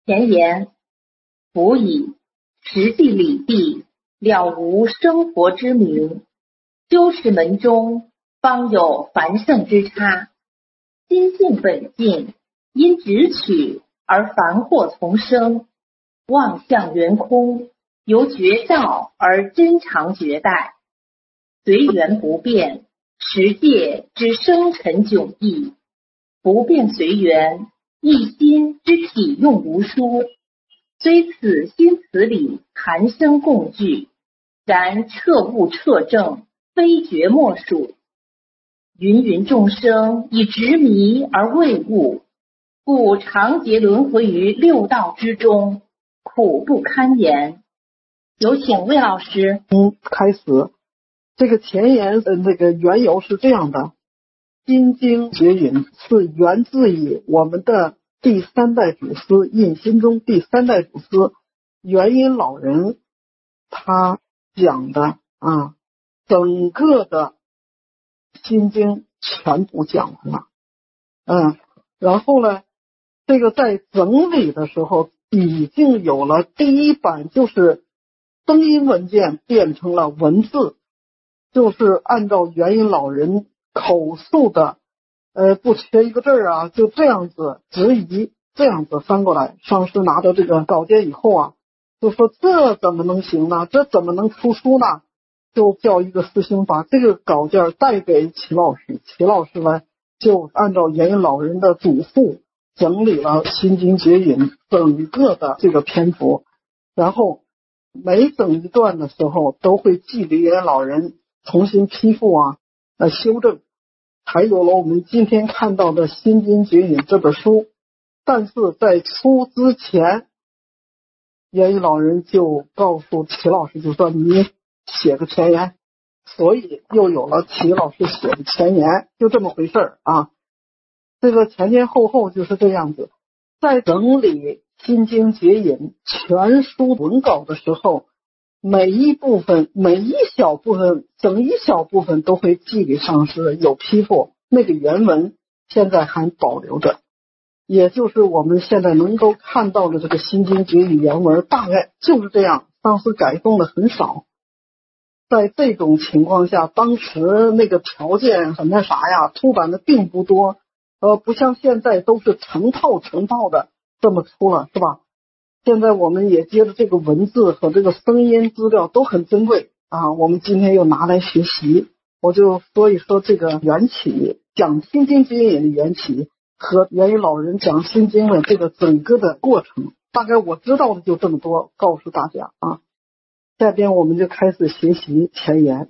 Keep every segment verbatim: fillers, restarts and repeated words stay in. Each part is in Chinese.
前言：辅以实地理地，了无生活之名。修持门中，方有繁盛之差。心性本净，因直取而凡惑丛生，妄象圆空，由觉照而真常觉待。随缘不变，实界之生沉迥异。不变随缘，一心之体用无殊。虽此心此理含生共具，然彻悟彻证，非觉莫属。芸芸众生以执迷而未悟，故常结轮回于六道之中，苦不堪言。有请魏老师。 嗯，开始。这个前言呃，那个缘由是这样的：心经结引是源自于我们的第三代祖师印心中第三代祖师元音老人他讲的啊，整个的心经全部讲完了。嗯，然后呢，这个在整理的时候已经有了第一版，就是声音文件变成了文字，就是按照元音老人口述的，呃，不缺一个字啊，就这样子直译，这样子翻过来。上师拿到这个稿件以后啊，就说这怎么能行呢？这怎么能出书呢？就叫一个师兄把这个稿件带给齐老师，齐老师呢就按照元音老人的嘱咐整理了心经结引整个的这个篇幅，然后每整一段的时候都会寄给元音老人重新批复啊，来修正，才有了我们今天看到的心经结引这本书。但是在出之前，元音老人就告诉齐老师，就说你写个前言，所以又有了齐老师写的前言，就这么回事儿啊。这个前前后后就是这样子。在整理心经结引全书文稿的时候，每一部分每一小部分整一小部分都会寄给上师有批复，那个原文现在还保留着，也就是我们现在能够看到的这个心经结引原文大概就是这样，上师改动的很少。在这种情况下，当时那个条件很那啥呀，出版的并不多，呃，不像现在都是成套成套的这么出了，是吧？现在我们也接着这个文字和这个声音资料都很珍贵啊，我们今天又拿来学习。我就说一说这个缘起，讲心经结引的缘起和元音老人讲心经的这个整个的过程，大概我知道的就这么多，告诉大家啊。下边我们就开始学习前言。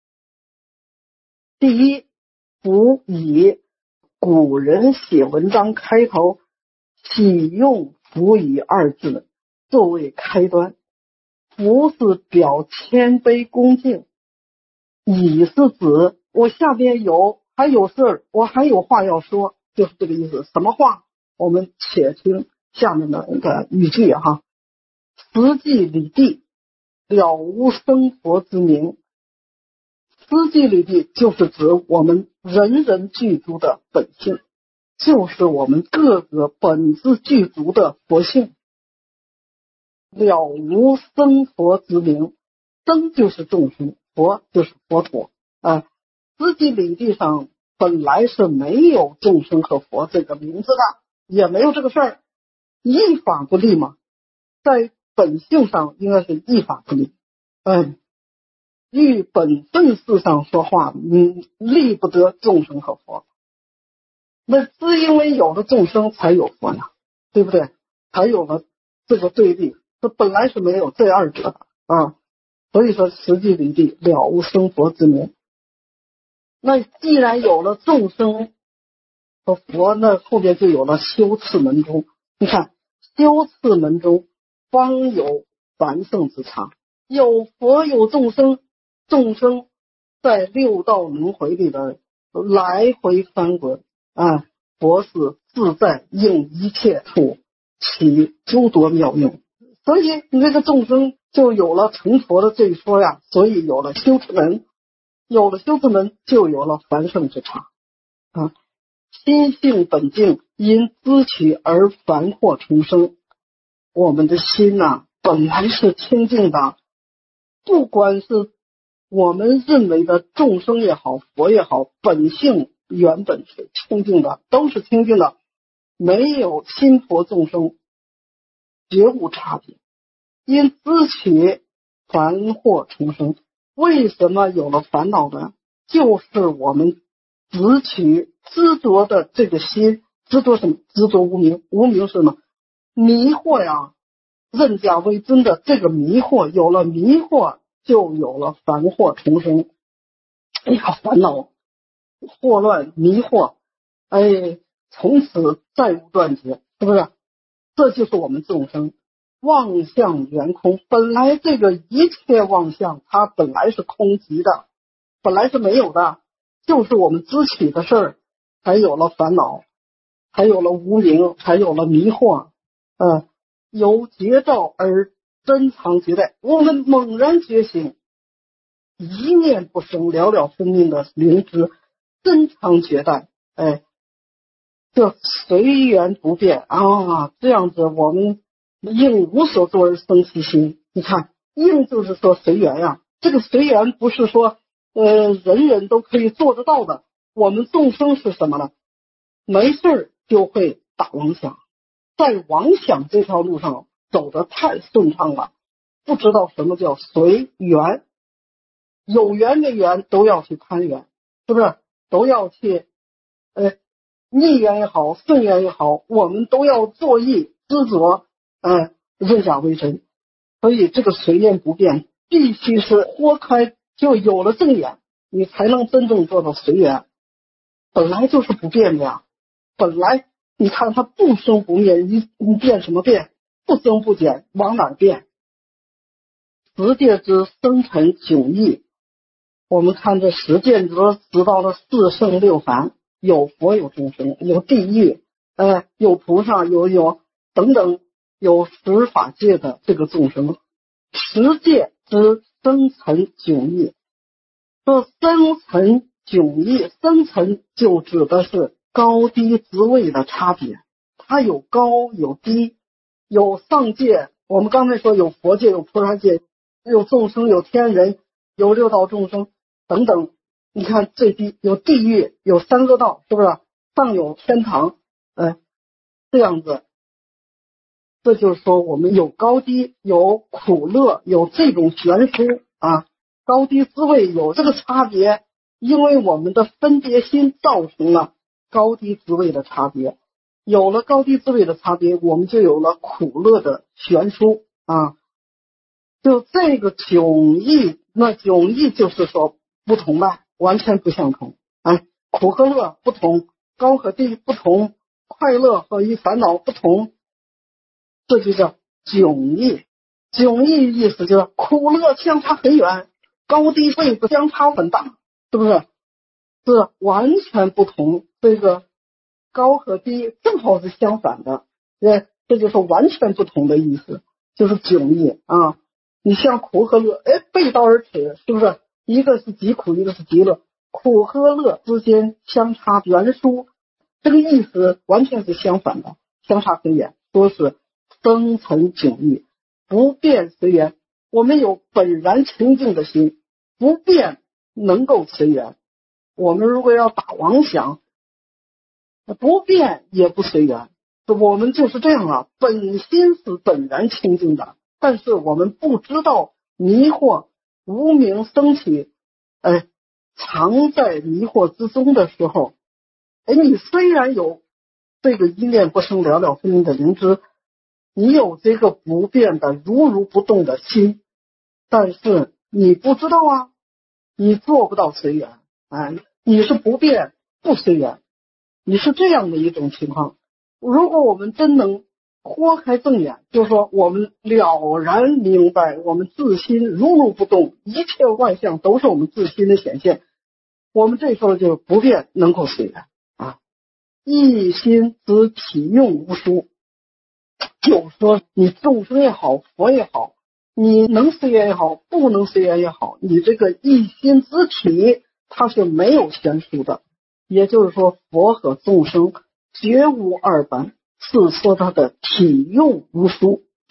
第一，辅以古人写文章开头喜用辅以二字作为开端。辅是表谦卑恭敬，以是指我下边有还有事儿，我还有话要说，就是这个意思。什么话？我们且听下面的一个语句哈。实际理地，了无生佛之名。实际理地就是指我们人人具足的本性，就是我们各个本自具足的佛性。了无生佛之名，生就是众生，佛就是佛陀啊。实际理地上本来是没有众生和佛这个名字的，也没有这个事儿，依法不立嘛，在本性上应该是依法不立。嗯，于本分事上说话，嗯，立不得众生和佛。那是因为有了众生才有佛呀，对不对？才有了这个对立，这本来是没有这二者的啊。所以说实际理地，了无生佛之名。那既然有了众生和佛，那后边就有了修次门中。你看，修次门中方有繁盛之差，有佛有众生，众生在六道轮回里的来回翻滚啊，佛是自在应一切处起诸多妙用，所以你这个众生就有了成佛的这一说呀，所以有了修持门，有了修持门就有了繁盛之差啊。心性本净，因知取而凡惑重生。 我们的心呐、啊，本来是清净的，不管是我们认为的众生也好，佛也好，本性原本是清净的，都是清净的，没有心佛众生绝无差别。因知起凡惑重生，为什么有了烦恼呢？就是我们执取执着的这个心，执着什么？执着无明。无明是什么？迷惑呀，认假为真的这个迷惑，有了迷惑就有了烦惑重生。哎呀，烦恼惑乱迷惑，哎，从此再无断绝，是不是？这就是我们众生妄相圆空。本来这个一切妄相它本来是空寂的，本来是没有的，就是我们知取的事儿才有了烦恼，才有了无明，才有了迷惑。呃，由觉照而珍藏觉待，我们猛然觉醒，一念不生，了了分明的灵知，珍藏觉待，哎，这随缘不变啊，这样子我们应无所作而生其心。你看，应就是说随缘呀，这个随缘不是说呃人人都可以做得到的。我们众生是什么呢？没事就会打妄想，在妄想这条路上走得太顺畅了，不知道什么叫随缘。有缘没缘都要去攀缘，是不是？都要去呃逆缘也好，顺缘也好，我们都要作意执着，呃认假为真。所以这个随念不变必须是豁开，就有了正眼，你才能真正做到随缘。本来就是不变的呀，本来你看它不生不灭，你你变什么变？不增不减，往哪变？十界之生辰迥异，我们看这十界之知道了四圣六凡，有佛有众生，有地狱，呃，有菩萨，有有等等，有十法界的这个众生。十界之生辰迥异，说生辰迥异，生辰就指的是高低职位的差别，它有高有低，有上界，我们刚才说有佛界，有菩萨界，有众生，有天人，有六道众生等等。你看最低有地狱，有三个道，是不是？上有天堂，呃，这样子。这就是说我们有高低，有苦乐，有这种悬殊啊，高低滋味有这个差别，因为我们的分别心造成了高低滋味的差别，有了高低滋味的差别，我们就有了苦乐的悬殊啊。就这个迥异，那迥异就是说不同吧，完全不相同。哎，苦和乐不同，高和低不同，快乐和与烦恼不同，这就叫迥异。迥异意思就是苦乐相差很远，高低位置相差很大，是不是？是完全不同。这个高和低正好是相反的，这这就是完全不同的意思，就是迥异啊。你像苦和乐，哎，背道而驰，是不是？一个是极苦，一个是极乐，苦和乐之间相差悬殊，这个意思完全是相反的，相差很远。说是生辰迥异，不变随缘。我们有本然清净的心，不变能够随缘。我们如果要打妄想，不变也不随缘。我们就是这样啊，本心是本然清净的，但是我们不知道迷惑无明升起，哎，藏在迷惑之中的时候，哎，你虽然有这个一念不生了了分明的灵知，你有这个不变的如如不动的心，但是你不知道啊，你做不到随缘，哎，你是不变不随缘，你是这样的一种情况。如果我们真能豁开正眼，就是说我们了然明白我们自心如如不动，一切万象都是我们自心的显现，我们这时候就不变能够随缘啊。一心之体用无殊，就是说你众生也好，佛也好，你能随缘也好，不能随缘也好，你这个一心之体它是没有悬殊的。也就是说佛和众生绝无二般，是说它的体用无殊，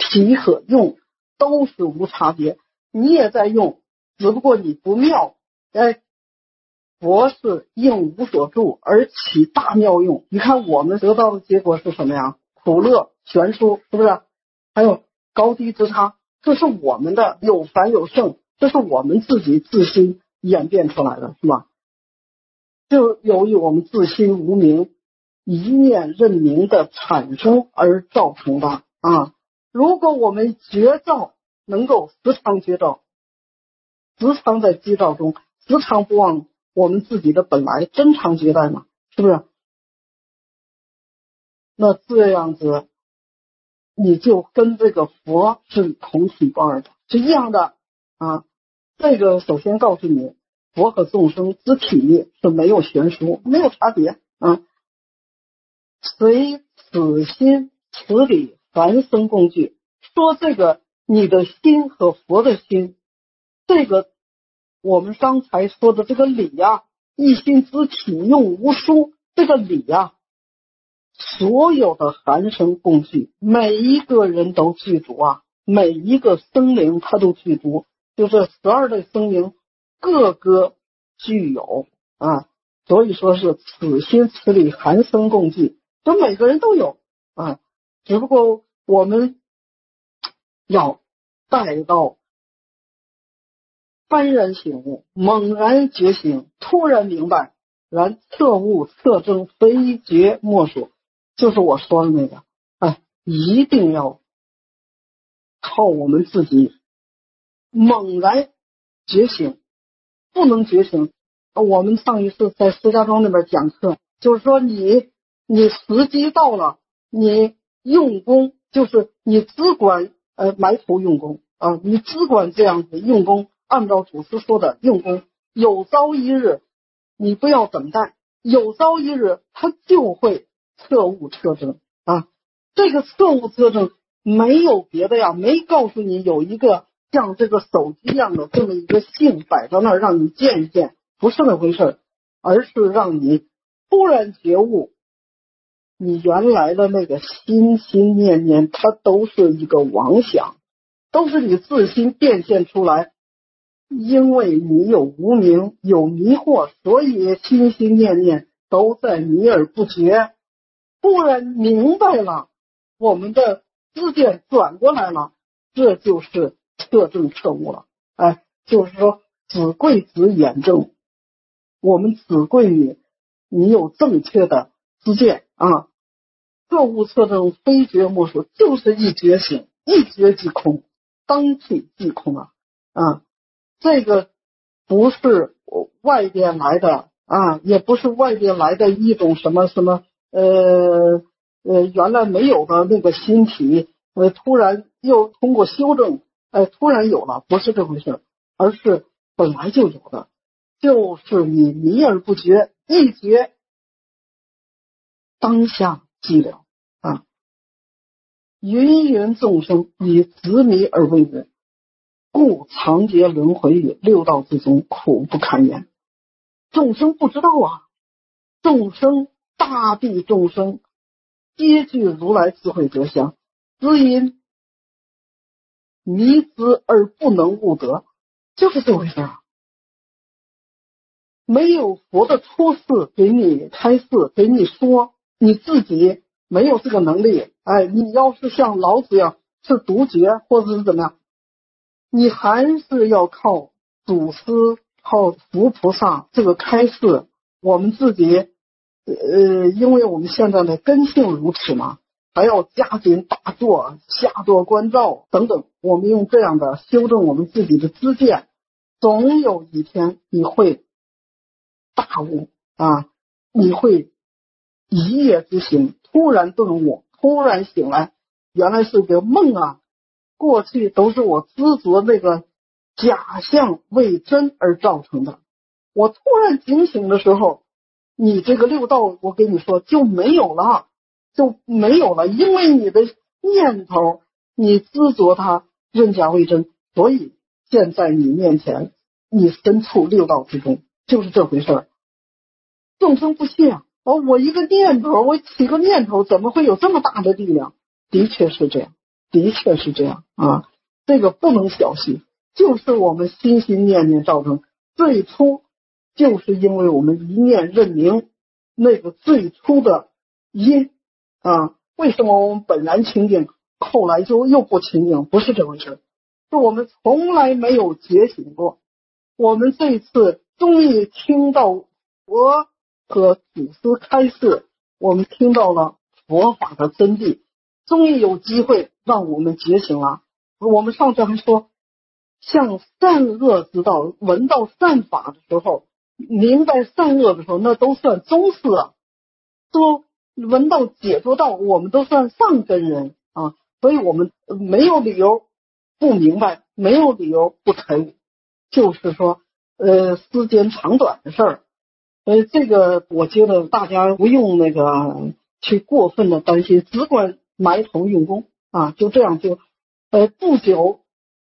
起和用都是无差别，你也在用，只不过你不妙。哎，佛是应无所住而起大妙用。你看我们得到的结果是什么呀？苦乐悬殊，是不是？还有高低之差，这是我们的有繁有盛，这是我们自己自心演变出来的，是吧？就由于我们自心无明，一念认明的产生而造成的啊。如果我们觉照能够时常觉照，时常在机照中，时常不忘我们自己的本来，真常觉在嘛，是不是？那这样子你就跟这个佛是同体不二的，是一样的啊。这个首先告诉你，佛和众生之体是没有悬殊，没有差别啊。随此心此理凡生共具，说这个你的心和佛的心，这个我们刚才说的这个理呀、啊，一心之体用无殊，这个理呀、啊，所有的含生共具，每一个人都具足啊，每一个生灵他都具足，就这十二类生灵各个具有啊，所以说是此心此理含生共具，就每个人都有啊，只不过我们要带到幡然醒悟，猛然觉醒，突然明白，然测悟测证非觉莫属，就是我说的那个，哎，一定要靠我们自己猛然觉醒，不能觉醒。我们上一次在石家庄那边讲课，就是说你你时机到了，你用功，就是你只管呃埋头用功啊，你只管这样子用功，按照祖师说的用功，有朝一日你不要等待，有朝一日他就会测悟测证啊。这个测悟测证没有别的呀，没告诉你有一个像这个手机一样的这么一个性摆到那儿让你见一见，不是那回事，而是让你突然觉悟，你原来的那个心心念念它都是一个妄想，都是你自心变现出来，因为你有无明有迷惑，所以心心念念都在迷而不觉。突然明白了，我们的知见转过来了，这就是测证测悟了。哎，就是说子贵子眼正，我们子贵女，你有正确的知见啊，测悟测证非觉莫属，就是一觉醒，一觉即空，当体即空啊啊，这个不是外边来的啊，也不是外边来的一种什么什么呃呃原来没有的那个心体，呃突然又通过修正，呃突然有了，不是这回事，而是本来就有的，就是你迷而不觉，一觉当下即了啊。芸芸众生以执迷而为人，故常结轮回于六道之中，苦不堪言。众生不知道啊，众生大地众生皆具如来智慧德相，只因迷之而不能悟得，就是这回事啊。没有佛的出世给你开示给你说，你自己没有这个能力，哎，你要是像老子一样是独觉或者是怎么样，你还是要靠祖师靠佛菩萨这个开示。我们自己呃，因为我们现在的根性如此嘛，还要加紧打坐下坐观照等等，我们用这样的修正我们自己的知见，总有一天你会大悟啊，你会一夜之醒，突然顿悟，突然醒来，原来是个梦啊，过去都是我执着那个假象为真而造成的。我突然警醒的时候，你这个六道我跟你说就没有了，就没有了，因为你的念头你执着它认假为真，所以现在你面前你身处六道之中，就是这回事儿。众生不信啊，哦，我一个念头，我起个念头，怎么会有这么大的力量？的确是这样的确是这样啊，这个不能小觑，就是我们心心念念造成。最初就是因为我们一念认明那个最初的因啊，为什么我们本然清净，后来就又不清净？不是这回事，是我们从来没有觉醒过。我们这次终于听到佛和祖师开示，我们听到了佛法的真谛，终于有机会让我们觉醒了。我们上次还说，像善恶之道，闻到善法的时候，明白善恶的时候，那都算中士啊。说闻到解脱道，我们都算上根人啊，所以我们没有理由不明白，没有理由不开悟。就是说，呃，时间长短的事儿，呃，这个我觉得大家不用那个去过分的担心，只管埋头用功啊，就这样就，呃，不久，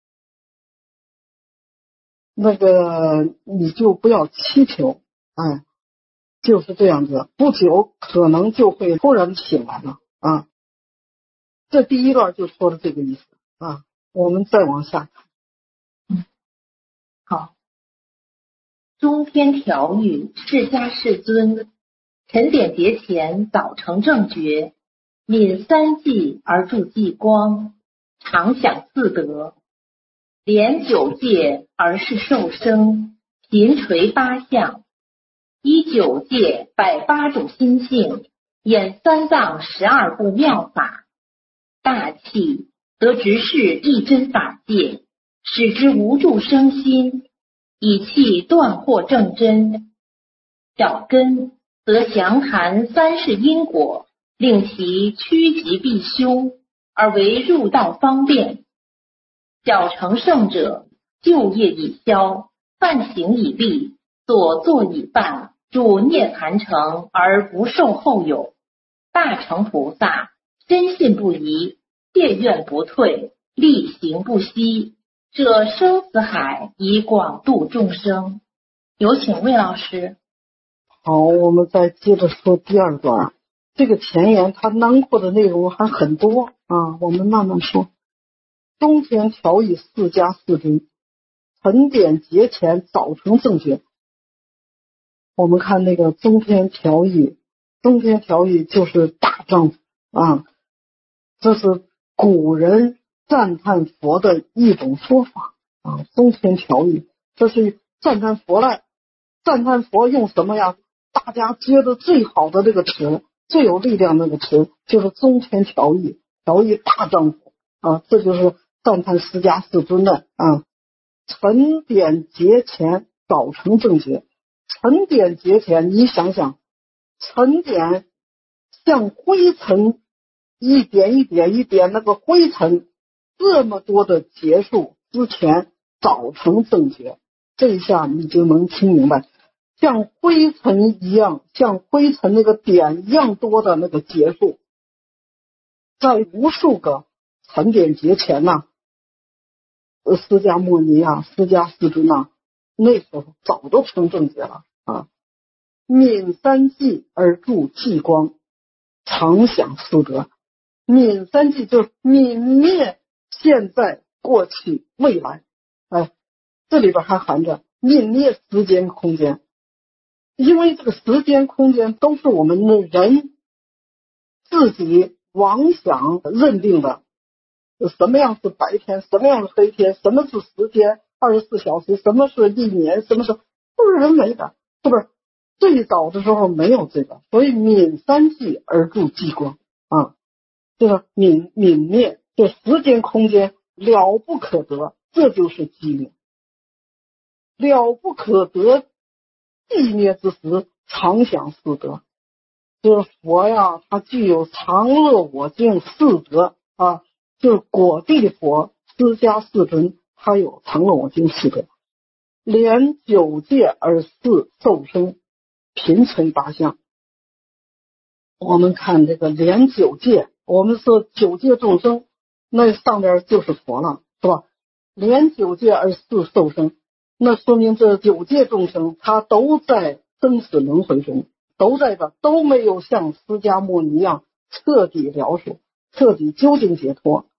那个你就不要祈求，哎，就是这样子，不久可能就会突然醒来了啊。这第一段就说的这个意思啊，我们再往下看。 嗯，好。中天调御释迦世尊，晨点节前早成正觉，泯三际而助际光，常享四德，连九界而是受生，频垂八相，依九界百八种心性，演三藏十二部妙法，大气得直视一真法界，使之无住生心，以气断惑正真；小根则详谈三世因果，令其趋吉避凶，而为入道方便；小成圣者，旧业已消，犯行已立，所作已办，入涅盘城而不受后有；大乘菩萨深信不疑，戒愿不退，力行不息，这生死海以广度众生。有请魏老师。 好，我们再接着说第二段。这个前言它囊括的内容还很多啊，我们慢慢说。中天调御释迦世尊，晨点节前早成正觉。我们看那个中天调御，中天调御就是大丈夫啊，这是古人赞叹佛的一种说法啊。中天调御，这是赞叹佛来，赞叹佛用什么呀？大家觉得最好的这个词，最有力量的那个词，就是中天调御，调御大丈夫啊，这就是赞叹释迦世尊的啊。晨点节前早成正觉，晨点节前，你想想，晨点像灰尘一点一点一点那个灰尘，这么多的结束之前早成正觉，这一下你就能听明白，像灰尘一样，像灰尘那个点一样多的那个结束，在无数个晨点节前呐、啊，释迦牟尼啊，释迦世尊啊，那时候早都成正觉了啊。泯三际而助际光，常享四德。泯三际就是泯灭现在、过去、未来，哎，这里边还含着泯灭时间、空间。因为这个时间、空间都是我们的人自己妄想认定的，什么样是白天，什么样是黑天，什么是时间二十四小时，什么是一年，什么是都是人为的，是不是？最早的时候没有这个，所以泯三际而助际光啊，这个泯泯灭，这时间空间了不可得，这就是寂灭。了不可得寂灭之时，常享四德。就是佛呀，他具有常乐我净四德啊，就是果地佛释迦世尊，他有常乐我净四德，连九界而是受生，频垂八相。我们看这个连九界，我们说九界众生，那上边就是佛了，是吧？连九界而是受生，那说明这九界众生他都在生死轮回中，都在这，都没有像释迦牟尼一样彻底了解、彻底究竟解脱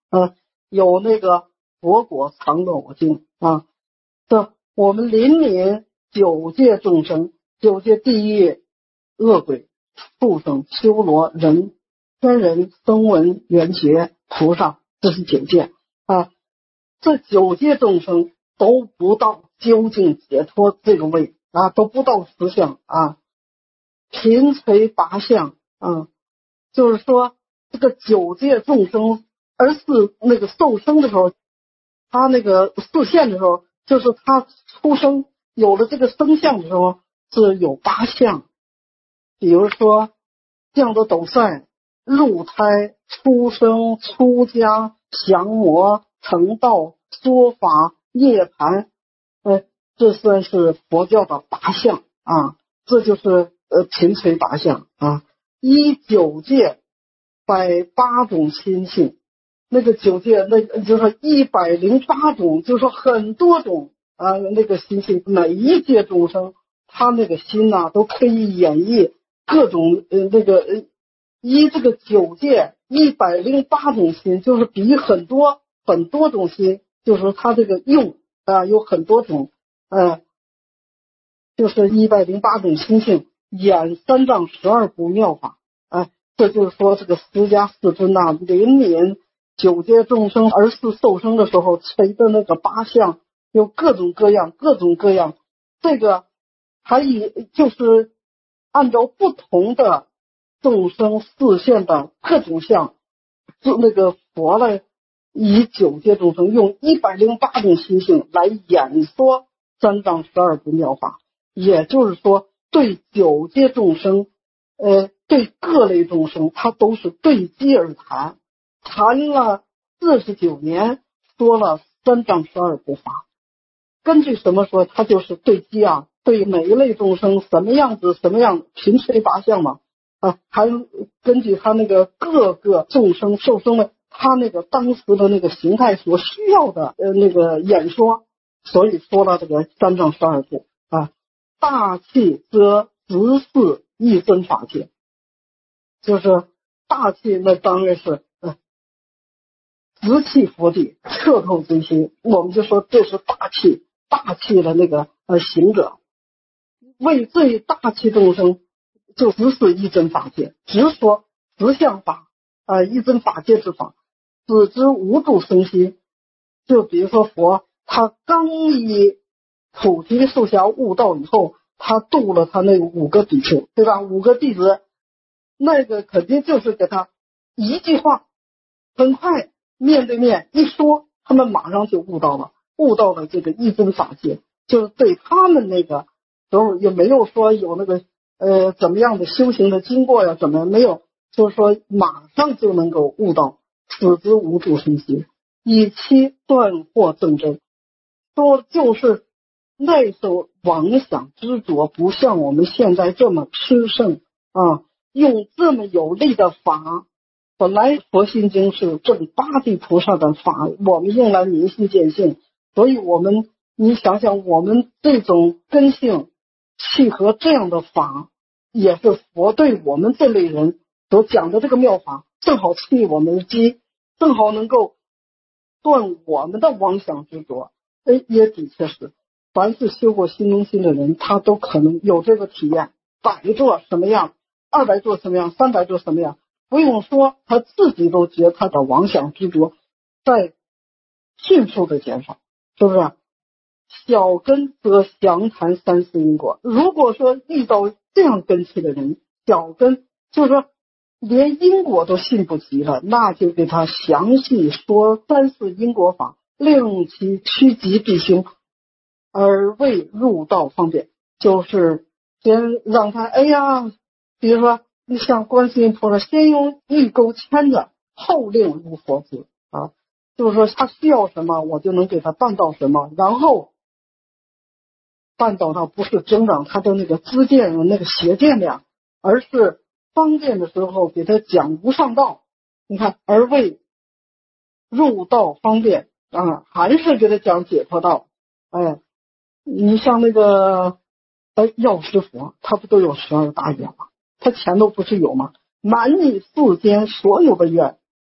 呃，有那个佛果藏乐我经啊，这我们临悯九界众生，九界地狱恶鬼、畜生、修罗、人、天人、声闻、缘觉、菩萨，这是九界啊。这九界众生都不到究竟解脱这个位啊，都不到实相啊，贫垂拔相啊，就是说这个九界众生，而是那个受生的时候，他那个示现的时候，就是他出生有了这个生相的时候是有八相，比如说降得斗赛、入胎、出生、出家、降魔、成道、说法、涅槃，呃，这算是佛教的八相啊，这就是呃贫垂八相啊。依九界百八种心性，那个九界那就是说一百零八种，就是说很多种啊，那个心性，每一界众生他那个心呐、啊，都可以演绎各种呃那个呃依这个九界一百零八种心，就是比很多很多种心，就是说他这个用啊有很多种，呃，就是一百零八种心性演三藏十二部妙法，啊，这就是说这个释迦世尊呐、啊，临悯九界众生而是受生的时候垂的那个八相，有各种各样各种各样，这个还以就是按照不同的众生示现的各种相，就那个佛来以九界众生用一百零八种心性来演说三藏十二部妙法，也就是说对九界众生呃，对各类众生他都是对机而谈，谈了四十九年，说了三藏十二部法。根据什么说？他就是对机啊，对每一类众生什么样子什么样贫垂拔相嘛啊，还根据他那个各个众生受生的他那个当时的那个形态所需要的呃那个演说，所以说了这个三藏十二部啊。大气则直视一真法界，就是大气那当然是呃直气佛地，彻透真心，我们就说这是大气大气的那个呃行者，为最大气众生就直视一真法界，直说直相法啊、呃，一真法界之法，使之无住生心。就比如说佛他刚以菩提树下悟道以后，他度了他那五个比丘，对吧？五个弟子，那个肯定就是给他一句话，很快面对面一说，他们马上就悟到了，悟到了这个一真法界。就是对他们那个时候也没有说有那个呃怎么样的修行的经过呀，怎么没有，就是说马上就能够悟到，使之无住生心，以期断惑正真。说就是那时候妄想执着不像我们现在这么炽盛啊，用这么有力的法。本来佛心经是证八地菩萨的法，我们用来明心见性，所以我们你想想，我们这种根性契合这样的法，也是佛对我们这类人所讲的这个妙法，正好契我们的机，正好能够断我们的妄想执着。哎，也的确是，凡是修过心中心的人，他都可能有这个体验。百座什么样，二百座什么样，三百座什么样，不用说，他自己都觉得他的妄想执着在迅速的减少，是不是？小根则详谈三世因果。如果说遇到这样根器的人，小根就是说连因果都信不及了，那就给他详细说三世因果法，令其趋吉避凶，而为入道方便。就是先让他，哎呀，比如说你像观世音菩萨，先用玉钩牵着，后令入佛子啊，就是说他需要什么，我就能给他办到什么，然后办到他不是增长他的那个知见那个邪见量，而是方便的时候给他讲无上道。你看，而为入道方便啊，还是给他讲解脱道。哎，你像那个哎药师佛，他不都有十二大愿吗？他前头不是有吗？满你世间所有的愿，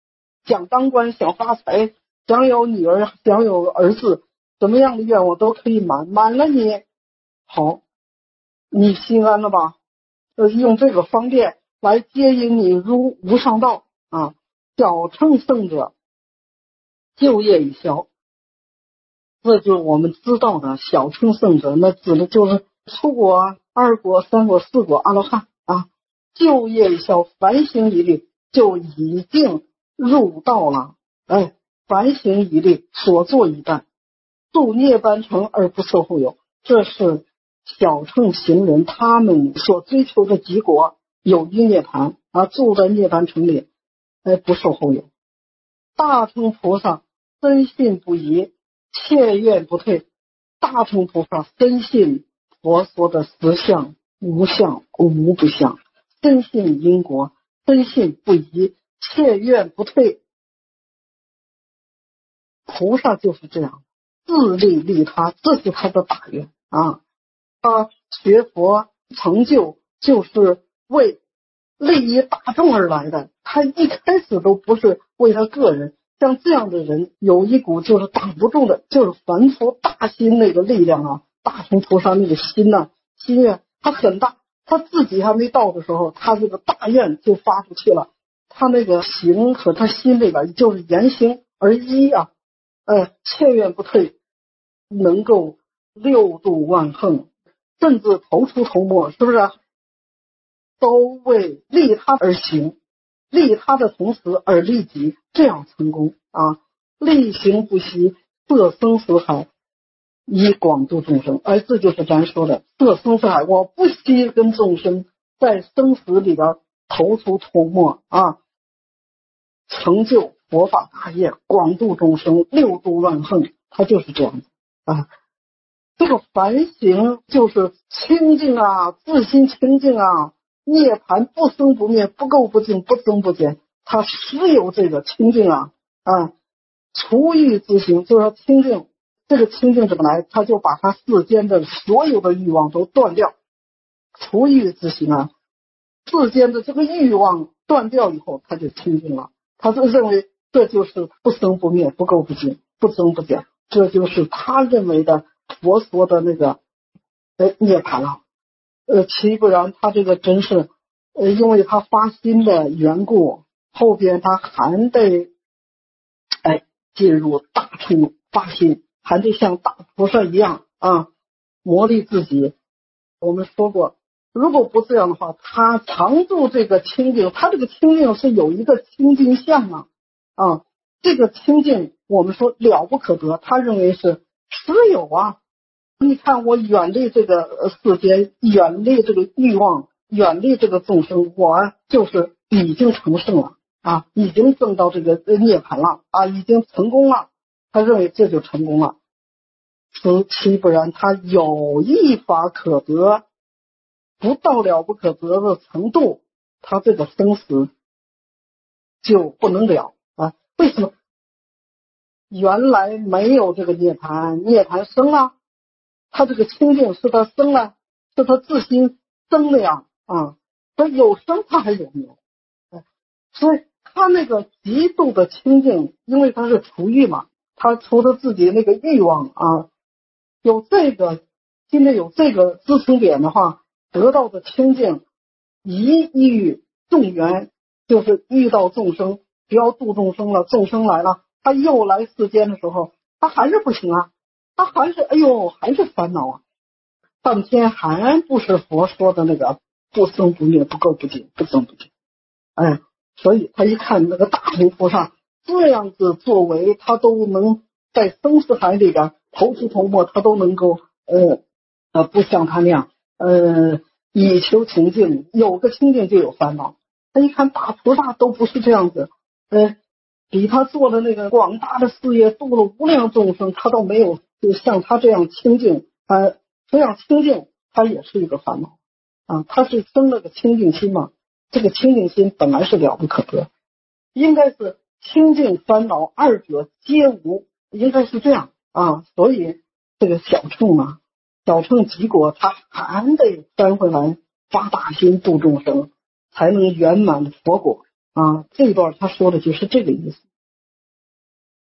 想当官，想发财，想有女儿，想有儿子，什么样的愿望都可以满，满了你好，你心安了吧？呃，用这个方便来接引你入无上道啊。小乘圣者就业已消，这就是我们知道的小乘圣者，那指的就是初果、二果、三果、四果阿罗汉啊。就业已消，凡行一律就已经入道了。哎，凡行一律，所作一担，度涅槃城而不受后有，这是小乘行人他们所追求的结果，有余涅槃啊，住在涅槃城里，哎，不受后有。大乘菩萨深信不疑，切愿不退。大乘菩萨深信佛说的实相无相无不相，深信因果，深信不疑，切愿不退。菩萨就是这样，自利利他，这是他的大愿啊。他学佛成就就是为利益大众而来的，他一开始都不是为他个人。像这样的人有一股就是挡不住的，就是凡夫大心那个力量啊，大乘菩萨那个心呐、啊，心愿他很大，他自己还没到的时候，他这个大愿就发出去了，他那个行和他心里边就是言行而一啊，呃，切愿不退，能够六度万横，甚至头出头没，是不是、啊？都为利他而行，利他的同时而利己，这样成功啊！力行不息，摄生死海，以广度众生。而这就是咱说的摄生死海，我不惜跟众生在生死里边头出头没啊，成就佛法大业，广度众生，六度万横，他就是这样子啊。这个凡行就是清净啊，自心清净啊，涅槃不生不灭，不垢不净，不增不减，它实有这个清净啊啊！除欲之行，就是说清净，这个清净怎么来？他就把他世间的所有的欲望都断掉。除欲之行啊，世间的这个欲望断掉以后，他就清净了。他就认为这就是不生不灭，不垢不净，不增不减，这就是他认为的佛说的那个呃涅槃了。呃，其不然，他这个真是，呃，因为他发心的缘故，后边他还得，哎，进入大乘发心，还得像大菩萨一样啊，磨砺自己。我们说过，如果不这样的话，他常住这个清净，他这个清净是有一个清净相啊，啊，这个清净我们说了不可得，他认为是实有啊。你看我远离这个世间，远离这个欲望，远离这个众生，我就是已经成圣了啊，已经证到这个涅槃了啊，已经成功了。他认为这就成功了。此其不然，他有一法可得，不到了不可得的程度，他这个生死就不能了啊。为什么？原来没有这个涅槃，涅槃生了。他这个清净是他生了，是他自心生的呀啊！所以有生他还有灭，所以他那个极度的清净，因为他是除欲嘛，他除了自己那个欲望啊，有这个心里有这个支撑点的话，得到的清净，一遇众缘，就是遇到众生，只要度众生了，众生来了，他又来世间的时候，他还是不行啊。他还是哎呦，还是烦恼啊！半天还不是佛说的那个不生不灭、不垢不净、不增不减。哎，所以他一看那个大乘菩萨这样子作为，他都能在生死海里边头出头没，他都能够呃呃不像他那样呃以求清净，有个清净就有烦恼。他一看大菩萨都不是这样子，呃，比他做的那个广大的事业，度了无量众生，他都没有。就像他这样清净，他这样清净，他也是一个烦恼啊。他是生了个清净心嘛，这个清净心本来是了不可得，应该是清净烦恼二者皆无，应该是这样啊。所以这个小乘啊，小乘极果，他还得翻回来发大心度众生，才能圆满佛果啊。这一段他说的就是这个意思。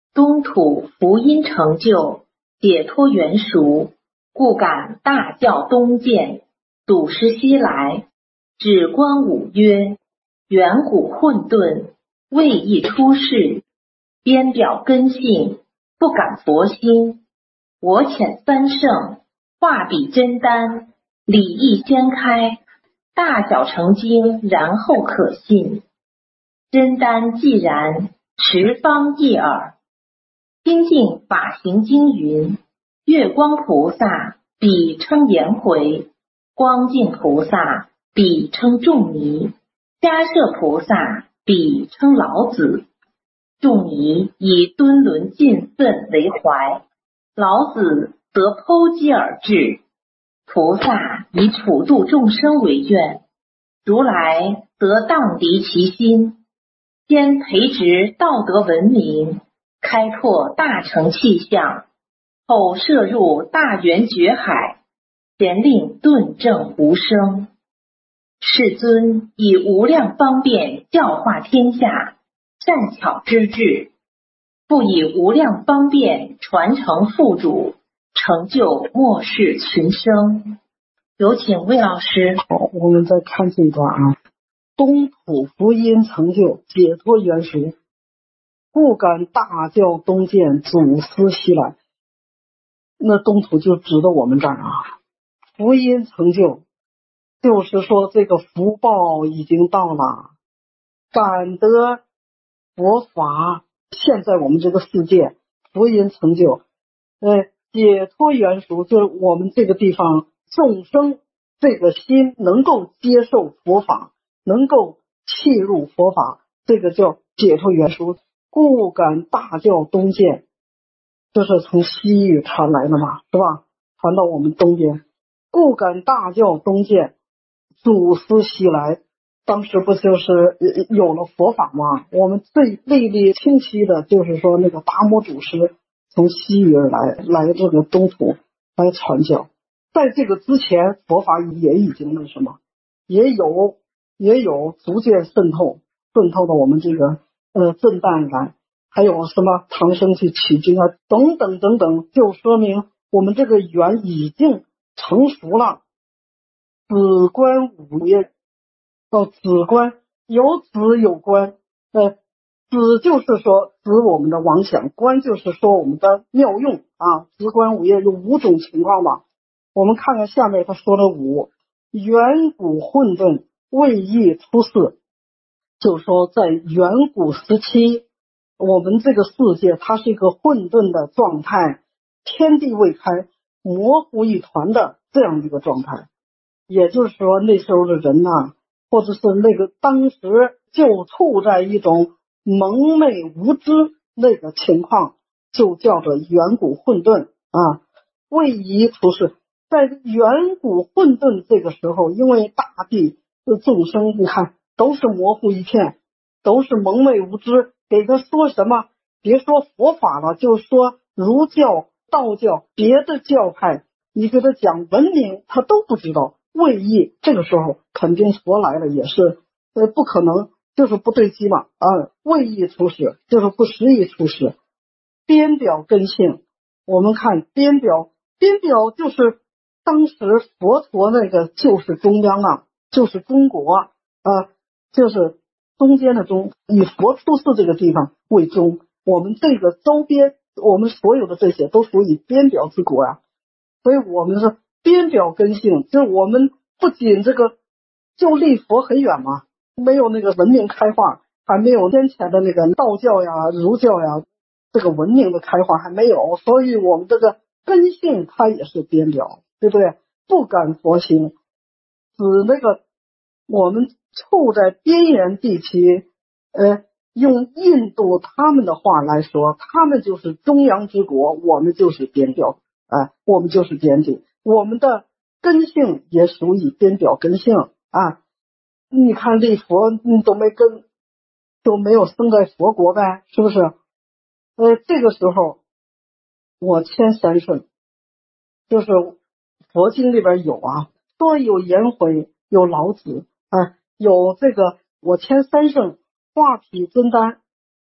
东土福音成就，解脱圆熟，故感大教东渐，祖师西来，指观五曰：远古混沌，未易出世，边表根性，不敢佛心。我遣三圣，画笔真丹，理义先开，大小成经，然后可信。真丹既然，十方一耳。清净法行经云：月光菩萨彼称颜回，光净菩萨彼称仲尼，迦摄菩萨彼称老子。仲尼以敦伦尽愤为怀，老子则剖析而治，菩萨以普度众生为愿，如来则荡涤其心，先培植道德文明，开拓大乘气象，后摄入大圆觉海，咸令顿正无声。世尊以无量方便教化天下，善巧之至，复以无量方便传承父主，成就末世群生。有请魏老师。 好，我们再看这一段啊。东土福音成就，解脱圆熟，故感大教东渐，祖师西来。那东土就指的我们这儿啊，福音成就，就是说这个福报已经到了，感得佛法现在我们这个世界福音成就，呃，解脱圆熟，就是我们这个地方众生这个心能够接受佛法，能够契入佛法，这个叫解脱圆熟。故感大教东渐，这是从西域传来的嘛，是吧？传到我们东边。故感大教东渐，祖师西来。当时不就是有了佛法吗？我们最历历清晰的就是说，那个达摩祖师从西域而来，来这个东土来传教。在这个之前，佛法也已经那什么，也有也有逐渐渗透，渗透到我们这个呃震旦来，还有什么唐僧去取经啊，等等等等，就说明我们这个缘已经成熟了。子观五业，到子观有子有观，呃，子就是说指我们的妄想，观就是说我们的妙用啊。子观五业有五种情况吧。我们看看下面他说的五，远古混沌，未易出世，就是说在远古时期，我们这个世界它是一个混沌的状态，天地未开，模糊一团的这样一个状态。也就是说那时候的人呐、啊，或者是那个当时就处在一种蒙昧无知那个情况，就叫做远古混沌啊，未易出世。在远古混沌这个时候，因为大地的众生你看都是模糊一片，都是蒙昧无知，给他说什么，别说佛法了，就说儒教、道教、别的教派，你给他讲文明他都不知道。未易，这个时候肯定佛来了也是呃不可能，就是不对机嘛啊，未易出世就是不适宜出世。边表根性，我们看边表，边表就是当时佛陀那个就是中央啊，就是中国啊，就是中间的中，以佛出世这个地方为中，我们这个周边我们所有的这些都属于边表之国啊。所以我们是边表根性，就是我们不仅这个就离佛很远嘛，没有那个文明开化，还没有先前的那个道教呀、儒教呀，这个文明的开化还没有，所以我们这个根性它也是边表，对不对？不敢佛心，指那个我们处在边缘地区，呃，用印度他们的话来说，他们就是中央之国，我们就是边表。啊，我们就是边境，我们的根性也属于边表根性啊。你看这佛，你都没跟，都没有生在佛国呗，是不是？呃，这个时候我牵三圣，就是佛经里边有啊，说有颜回，有老子啊，有这个我牵三圣，画体真丹，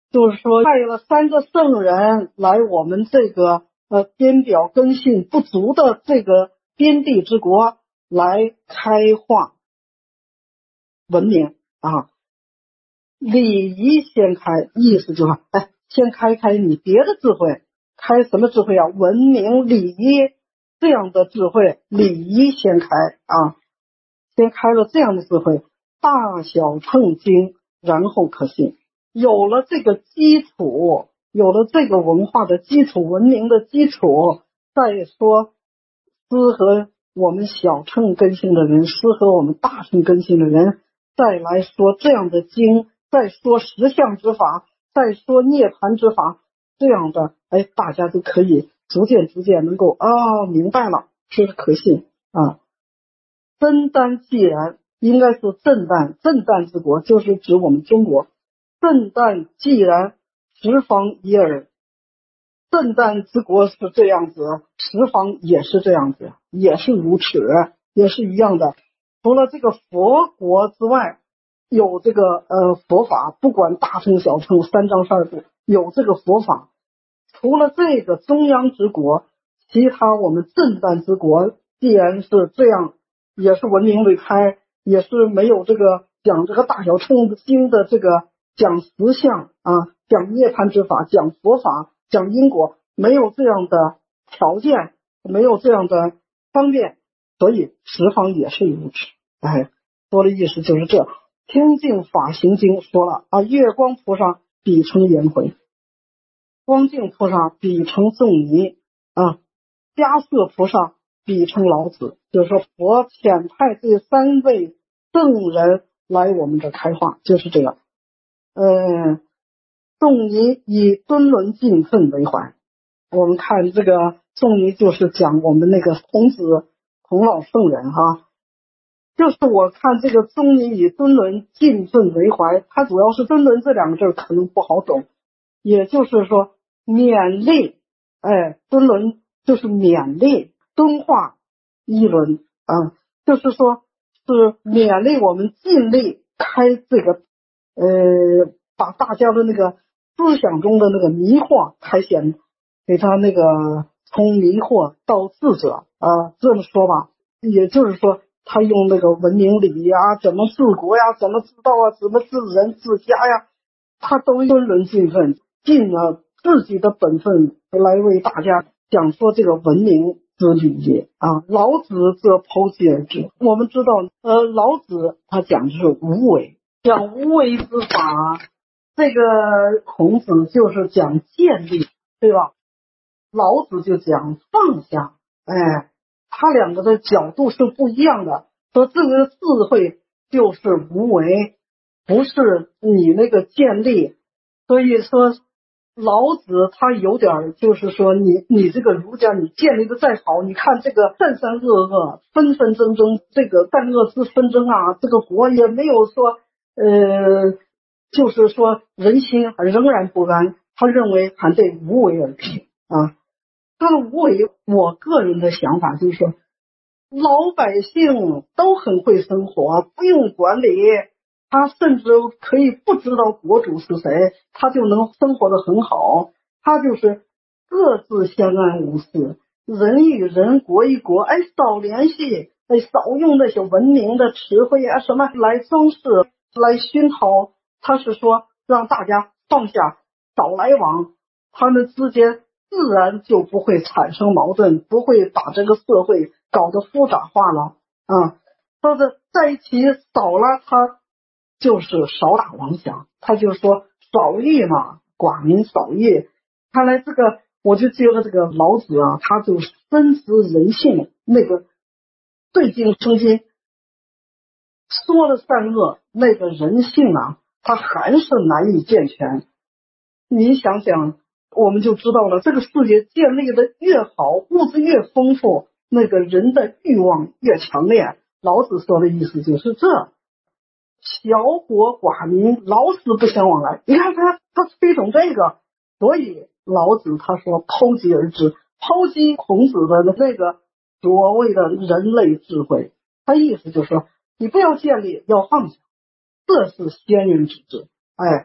就是说派了三个圣人来我们这个呃边表根性不足的这个边地之国来开化文明啊。礼仪先开，意思就是哎，先开开你别的智慧，开什么智慧啊？文明礼仪这样的智慧，礼仪先开啊，先开了这样的智慧，大小乘经，然后可信。有了这个基础，有了这个文化的基础，文明的基础，再说适合我们小乘根性的人，适合我们大乘根性的人，再来说这样的经，再说实相之法，再说涅槃之法，这样的哎，大家都可以逐渐逐渐能够啊明白了，这是可信啊。真旦既然应该是震旦，震旦之国就是指我们中国。震旦既然十方一耳，震旦之国是这样子，十方也是这样子，也是如此，也是一样的。除了这个佛国之外，有这个呃佛法，不管大乘小乘三藏十二部有这个佛法。除了这个中央之国，其他我们震旦之国既然是这样，也是文明未开，也是没有这个讲这个大小乘经的这个讲实相啊，讲涅槃之法，讲佛法，讲因果，没有这样的条件，没有这样的方便，所以十方也是如此。哎，说的意思就是这。天净法行经说了啊，月光菩萨比称颜回，光净菩萨比称仲尼啊，迦叶菩萨比称老子，就是说佛遣派这三位圣人来我们这开化，就是这个。嗯，仲尼以敦伦敬奋为怀。我们看这个仲尼就是讲我们那个孔子孔老圣人哈，就是我看这个仲尼以敦伦敬奋为怀，他主要是敦伦这两个字可能不好懂，也就是说勉励，哎，敦伦就是勉励，敦化一伦啊，就是说是勉励我们尽力开这个呃，把大家的那个思想中的那个迷惑开显，给他那个从迷惑到智者啊，这么说吧，也就是说他用那个文明礼呀，怎么治国呀，怎么治道啊，怎么治人治家呀，他都敦伦敬奋，尽了自己的本分来为大家讲说这个文明之礼仪啊。老子则剖析而知，我们知道呃，老子他讲的是无为，讲无为之法，这个孔子就是讲建立，对吧？老子就讲放下，哎，他两个的角度是不一样的。说这个智慧就是无为，不是你那个建立。所以说老子他有点就是说你你这个儒家你建立的再好，你看这个善善恶恶纷纷争争，这个善恶之纷争啊，这个国也没有说呃，就是说人心仍然不安，他认为还得无为而治啊。他的无为，我个人的想法就是说，老百姓都很会生活，不用管理，他甚至可以不知道国主是谁，他就能生活得很好。他就是各自相安无事，人与人，国与国，哎，少联系，哎，少用那些文明的词汇啊什么来装饰，来熏陶。他是说让大家放下，少来往，他们之间自然就不会产生矛盾，不会把这个社会搞得复杂化了啊。说是在一起少了，他就是少打妄想，他就说少义嘛，寡民少义。看来这个我就觉得这个老子啊，他就深知人性，那个对镜生心，说了善恶，那个人性啊，他还是难以健全。你想想，我们就知道了，这个世界建立的越好，物质越丰富，那个人的欲望越强烈。老子说的意思就是这，小国寡民，老死不相往来。你看他他推崇这个，所以老子他说剖析而知，剖析孔子的那个所谓的人类智慧，他意思就是说，你不要建立，要放下，这是先人之治。哎，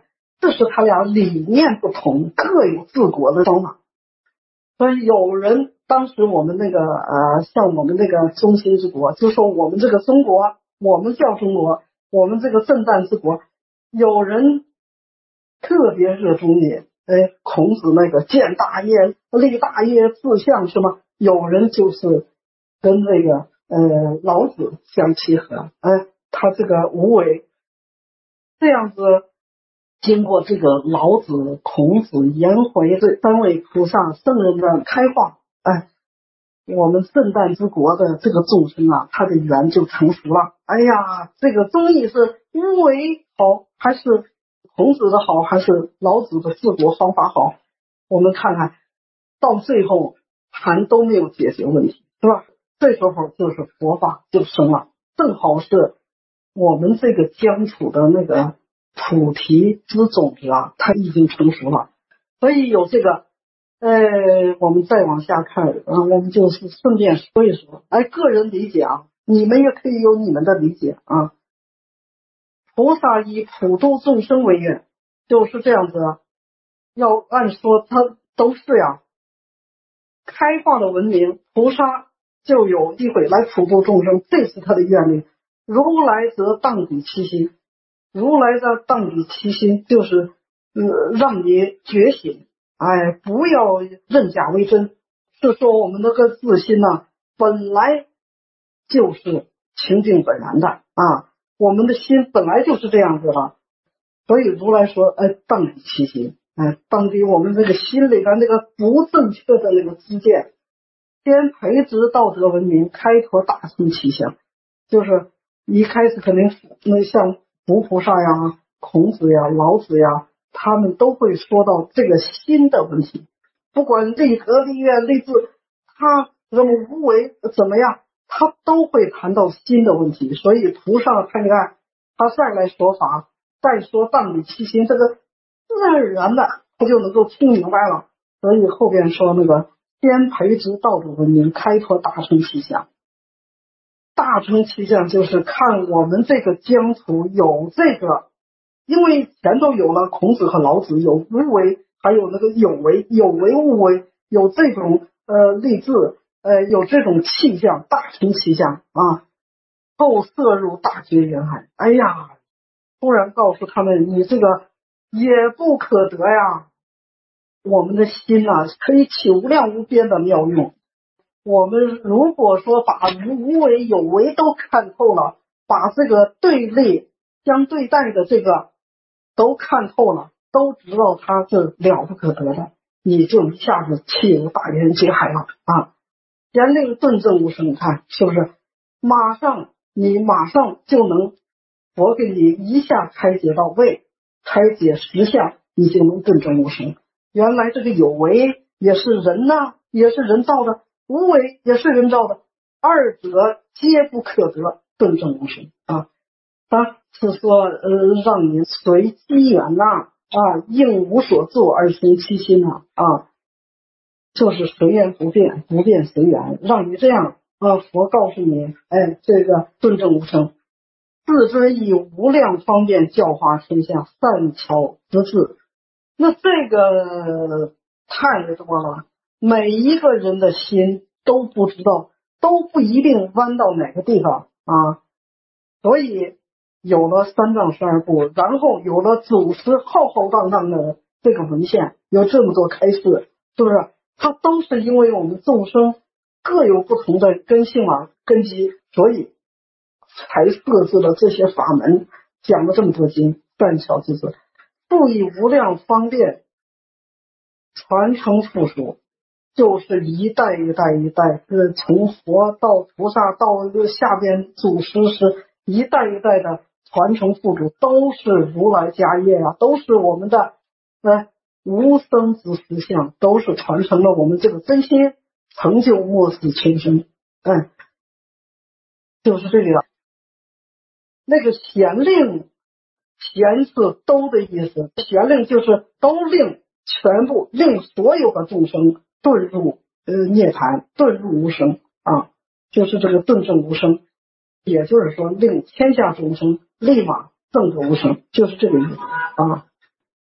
这是他俩理念不同，各有治国的方法。所以有人当时我们那个呃，像我们那个中兴之国，就说我们这个中国，我们叫中国，我们这个震旦之国，有人特别热衷于哎孔子那个建大业、立大业、志向什么，有人就是跟这个呃老子相契合，哎，他这个无为这样子。经过这个老子、孔子、颜回这三位菩萨圣人的开化，哎，我们震旦之国的这个众生啊，他的缘就成熟了。哎呀，这个综艺是无为好，还是孔子的好，还是老子的治国方法好？我们看看，到最后还都没有解决问题，是吧？这时候就是佛法就生了，正好是我们这个疆土的那个菩提之种子啊，它已经成熟了，所以有这个，呃，我们再往下看啊，我们就是顺便说一说，哎，个人理解啊，你们也可以有你们的理解啊。菩萨以普度众生为愿，就是这样子啊。要按说它都是呀，开化的文明，菩萨就有机会来普度众生，这是他的愿力。如来则当彼其心。如来的当彼其心，就是、呃、让你觉醒，哎，不要认假为真。是说我们那个自心呢、啊，本来就是清净本然的啊，我们的心本来就是这样子的。所以如来说，哎，当彼其心，哎，当彼我们这个心里边那个不正确的那个知见，先培植道德文明，开拓大乘气象。就是一开始肯定那像佛菩萨呀、孔子呀、老子呀，他们都会说到这个心的问题。不管立德、立愿、立志，他什么无为怎么样，他都会谈到心的问题。所以菩萨他你看，他再来说法，再说当彼其心，这个自然而然的他就能够听明白了。所以后边说那个先培植道德文明，开拓大乘气象。大乘气象就是看我们这个疆土有这个，因为前头有了孔子和老子，有无为，还有那个有为，有为无为，有这种呃立志，呃有这种气象，大乘气象啊。后涉入大觉人海，哎呀，突然告诉他们，你这个也不可得呀。我们的心啊，可以起无量无边的妙用。我们如果说把无为有为都看透了，把这个对立相对待的这个都看透了，都知道它是了不可得的，你就一下子弃如大圆结海了啊！言令顿证无声，看是不是？马上你马上就能，我给你一下开解到位，开解实相，你就能顿证无声。原来这个有为也是人呐、啊，也是人造的。无为也是人造的，二者皆不可得，顿证无声啊！他是说，呃，让你随机缘呐，啊，应无所作而行其心呐，啊，就是随缘不变，不变随缘，让你这样啊。佛告诉你，哎，这个顿证无声，自知以无量方便教化天下，善巧之智。那这个太多了。每一个人的心都不知道，都不一定弯到哪个地方啊。所以有了三藏十二部，然后有了祖师浩浩荡荡的这个文献，有这么多开示，是不是？它都是因为我们众生各有不同的根性啊、根基，所以才设置了这些法门，讲了这么多经，善巧之智，复以无量方便传承附属。就是一代一代一代，是从佛到菩萨到下边祖师，是一代一代的传承附主，都是如来家业啊，都是我们的呃无生之实相，都是传承了我们这个真心，成就末世前生。嗯，就是这个。那个显令，显是都的意思，显令就是都令，全部令所有的众生顿入呃涅槃，顿入无生啊，就是这个顿证无生，也就是说令天下众生立马证得无生，就是这个意思啊。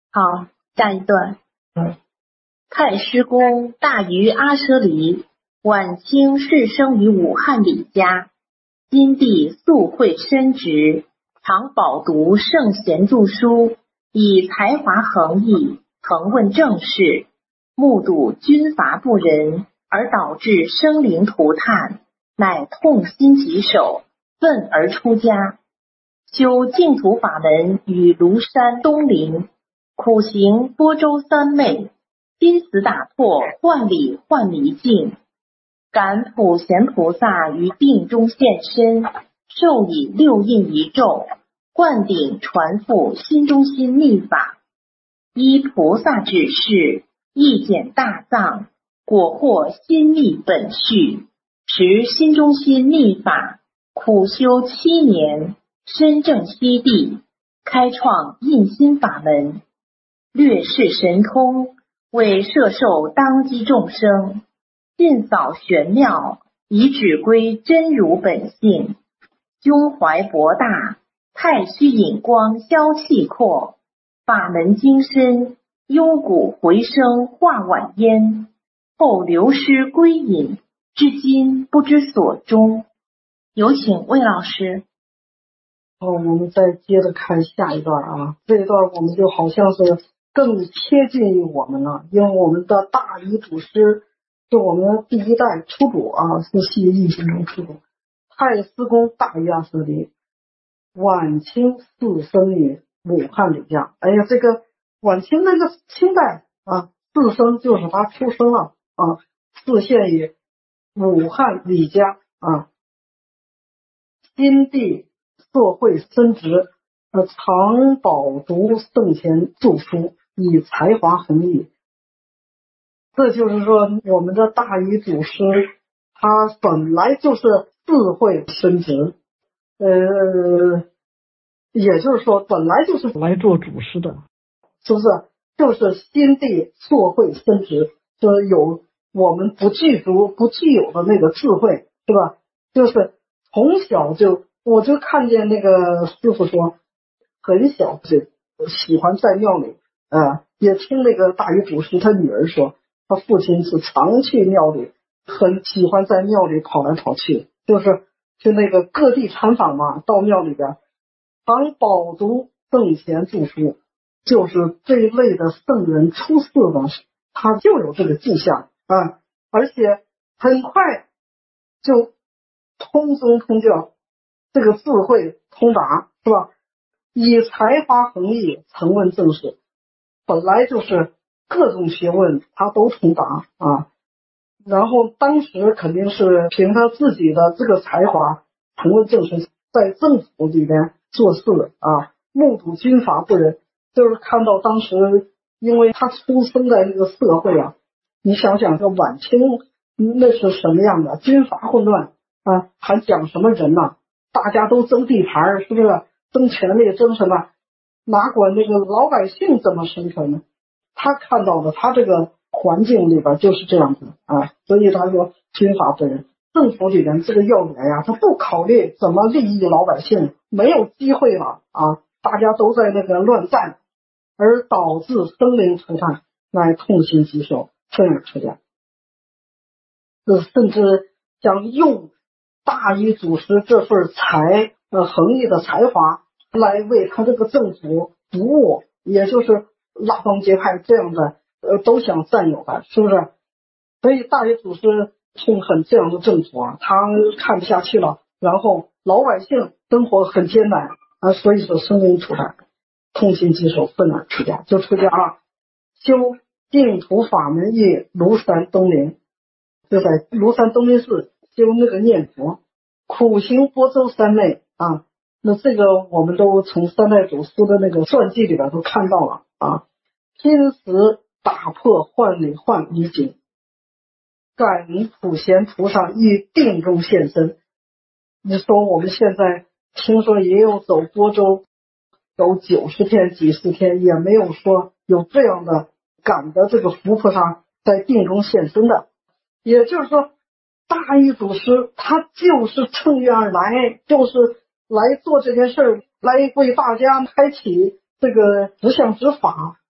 好，下一段。 嗯， 太师公大于阿舍离，晚清世生于武汉李家，今帝素会深植，常饱读圣贤著书，以才华横溢，曾问政事，目睹军阀不仁，而导致生灵涂炭，乃痛心疾首，愤而出家，修净土法门于庐山东林，苦行波州三昧，濒死打破幻理幻迷境，感普贤菩萨于定中现身，授以六印仪咒，灌顶传付心中心秘法，依菩萨指示，一简大藏，果获心秘本序，持心中心秘法，苦修七年，身证西地，开创印心法门，略示神通，为摄受当机众生，尽扫玄妙，以指归真如本性，胸怀博大，太虚引光消气阔，法门精深，幽谷回声化晚烟，后流失归隐，至今不知所终。有请魏老师。 好，我们再接着看下一段啊，这一段我们就好像是更贴近于我们了，因为我们的大仪祖师是我们的第一代出主啊，是西域心中出主，太师公大于阿舍离，晚清四生于武汉李家。哎呀，这个晚清那个清代啊，四生就是他出生了啊，四现于武汉李家啊，今帝社会深植，呃，常饱读圣贤著书，以才华横溢。这就是说，我们的大禹祖师，他本来就是智慧深植，呃，也就是说，本来就是来做祖师的，是不是？就是心地硕慧深植，就是有我们不具足、不具有的那个智慧，是吧？就是从小就。我就看见那个师傅说，很小就喜欢在庙里啊、呃，也听那个大禹祖师他女儿说，他父亲是常去庙里，很喜欢在庙里跑来跑去，就是去那个各地参访嘛，到庙里边常饱读圣贤著书，就是这一类的圣人出世的，他就有这个迹象啊，而且很快就通宗通教。这个智慧通达，是吧？以才华横溢，曾问政事，本来就是各种学问他都通达啊。然后当时肯定是凭他自己的这个才华，曾问政事，在政府里面做事啊，目睹军阀不仁，就是看到当时，因为他出生在那个社会啊，你想想这晚清那是什么样的，军阀混乱啊，还讲什么人呢、啊？大家都争地盘，是不是？争权力，争什么？哪管那个老百姓怎么生存呢？他看到的，他这个环境里边就是这样子啊，所以他说军阀不仁，政府里面这个要员呀，他不考虑怎么利益老百姓，没有机会了啊，大家都在那个乱战，而导致生灵涂炭，乃痛心疾首，愤而出家。这甚至想用大禹祖师这份才呃横溢的才华来为他这个政府服务，也就是拉帮结派这样的呃都想占有的，是不是？所以大禹祖师痛恨这样的政府啊，他看不下去了，然后老百姓生活很艰难啊，所以说生灵涂炭，痛心疾首，愤而出家，就出家啊，修净土法门于庐山东林，就在庐山东林寺修那个念佛，苦行波州三昧啊，那这个我们都从三代祖师的那个传记里边都看到了啊，拼死打破幻理幻迷境，感ứng普贤菩萨于定中现身。你说我们现在听说也有走波州走九十天几十天，也没有说有这样的感的这个佛菩萨在定中现身的，也就是说大禹祖师他就是乘愿而来，就是来做这件事儿，来为大家开启这个直相之法，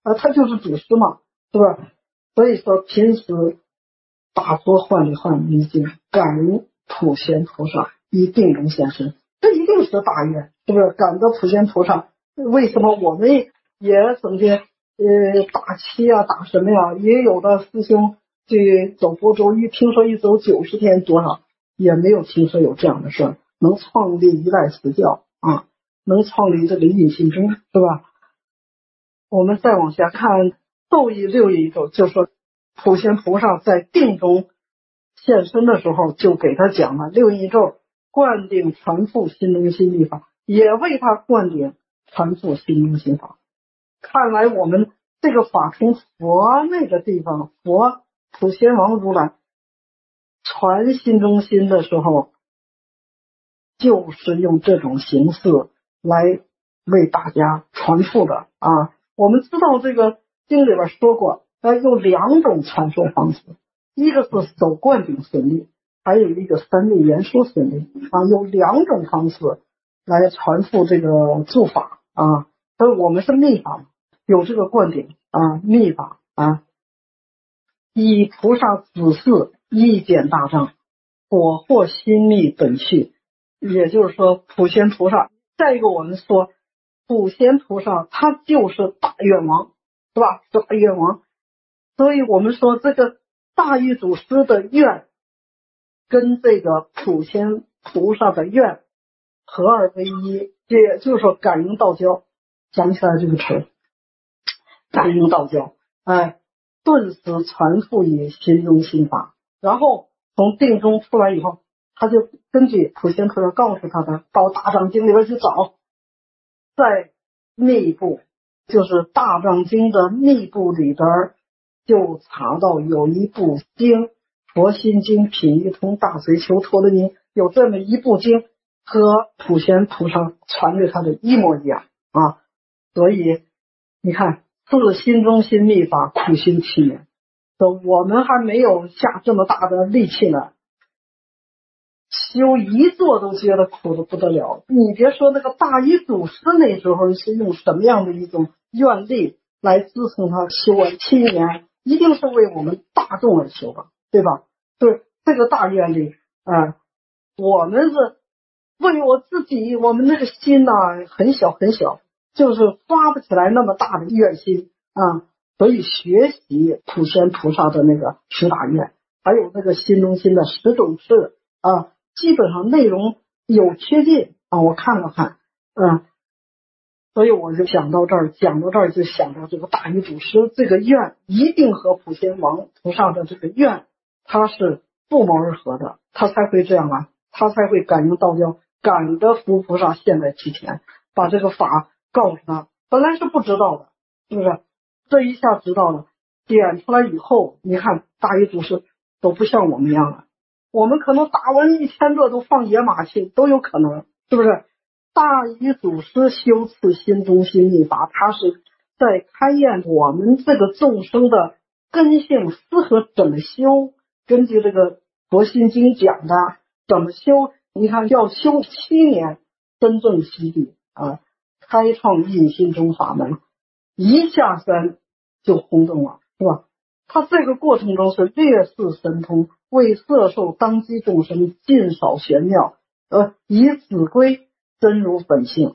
啊，他就是祖师嘛，是吧？所以说平时打坐换理换离境，感恩普贤菩萨以定中现身，这一定是大愿，是不是？感得普贤菩萨，为什么我们也整天呃打七啊打什么呀？也有的师兄去走佛州，一听说一走九十天多少，也没有听说有这样的事，能创立一代实教啊，能创立这个印心中，是吧？我们再往下看斗义六义咒，就说普贤菩萨在定中现身的时候，就给他讲了六义咒灌顶传付心中心密法，也为他灌顶传付心中心法。看来我们这个法从佛那个地方，佛普贤王如来传心中心的时候，就是用这种形式来为大家传付的啊。我们知道这个经里边说过，呃，有两种传说方式，一个是手灌顶顺利，还有一个三昧言说顺利啊，有两种方式来传付这个诸法啊。所以我们是密法，有这个灌顶啊，密法啊，以菩萨指示一简大障，果获心密本趣。也就是说普贤菩萨，再一个我们说普贤菩萨他就是大愿王，是吧？大愿王，所以我们说这个大义祖师的愿跟这个普贤菩萨的愿合二为一，也就是说感应道交。想起来这个词，感应道交，哎，顿时传付以心中心法。然后从定中出来以后，他就根据普贤菩萨告诉他的，到大藏经里边去找，在密部，就是大藏经的密部里边，就查到有一部经佛心经品一通大随求陀罗尼，有这么一部经和普贤菩萨传给他的一模一样啊。所以你看，自心中心密法苦心七年，说我们还没有下这么大的力气呢，修一座都觉得苦的不得了。你别说那个大一祖师那时候是用什么样的一种愿力来支撑他修完七年，一定是为我们大众而修的，对吧？对，这个大愿力啊、呃，我们是为我自己，我们那个心呐、啊、很小很小，就是发不起来那么大的愿心啊。所以学习普贤菩萨的那个十大愿，还有那个心中心的十种事啊，基本上内容有贴近啊，我看了看，嗯，所以我就想到这儿，讲到这儿就想到这个大义祖师这个愿一定和普贤王菩萨的这个愿，他是不谋而合的，他才会这样啊，他才会感应道交，感得佛菩萨现在其前，把这个法告诉他，本来是不知道的，是不是？这一下知道了，点出来以后，你看大义祖师都不像我们一样了，我们可能打完一千个都放野马去，都有可能，是不是？大义祖师修持心中心密法，他是在开验我们这个众生的根性适合怎么修，根据这个佛心经讲的怎么修，你看要修七年，真正洗礼啊，开创印心中法门，一下山就轰动了，是吧？他这个过程中是略示神通，为摄受当机众生尽少玄妙，呃，以子归真如本性。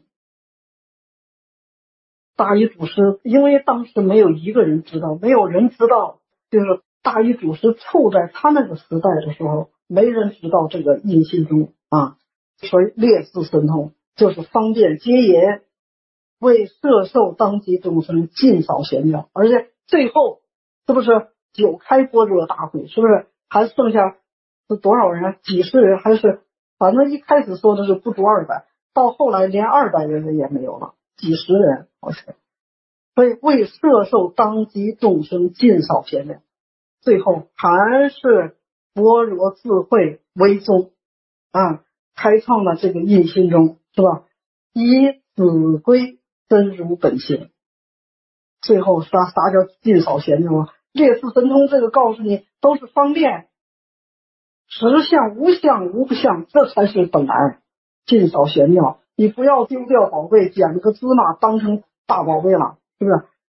大义祖师因为当时没有一个人知道，没有人知道，就是大义祖师处在他那个时代的时候，没人知道这个印心中啊，所以略示神通就是方便接引，为摄受当机众生尽少玄妙，而且最后是不是九开般若大会，是不是还剩下是多少人？几十人还是反正一开始说的是不足二百，到后来连二百人也没有了，几十人好像。所以为摄受当机众生尽少玄妙，最后还是般若智慧为宗啊，开创了这个印心中，是吧？以子归真如本性。最后啥啥叫尽少玄妙啊？列示神通这个告诉你都是方便，实相无相无不相，这才是本来尽少玄妙。你不要丢掉宝贝，捡个芝麻当成大宝贝了，是不是？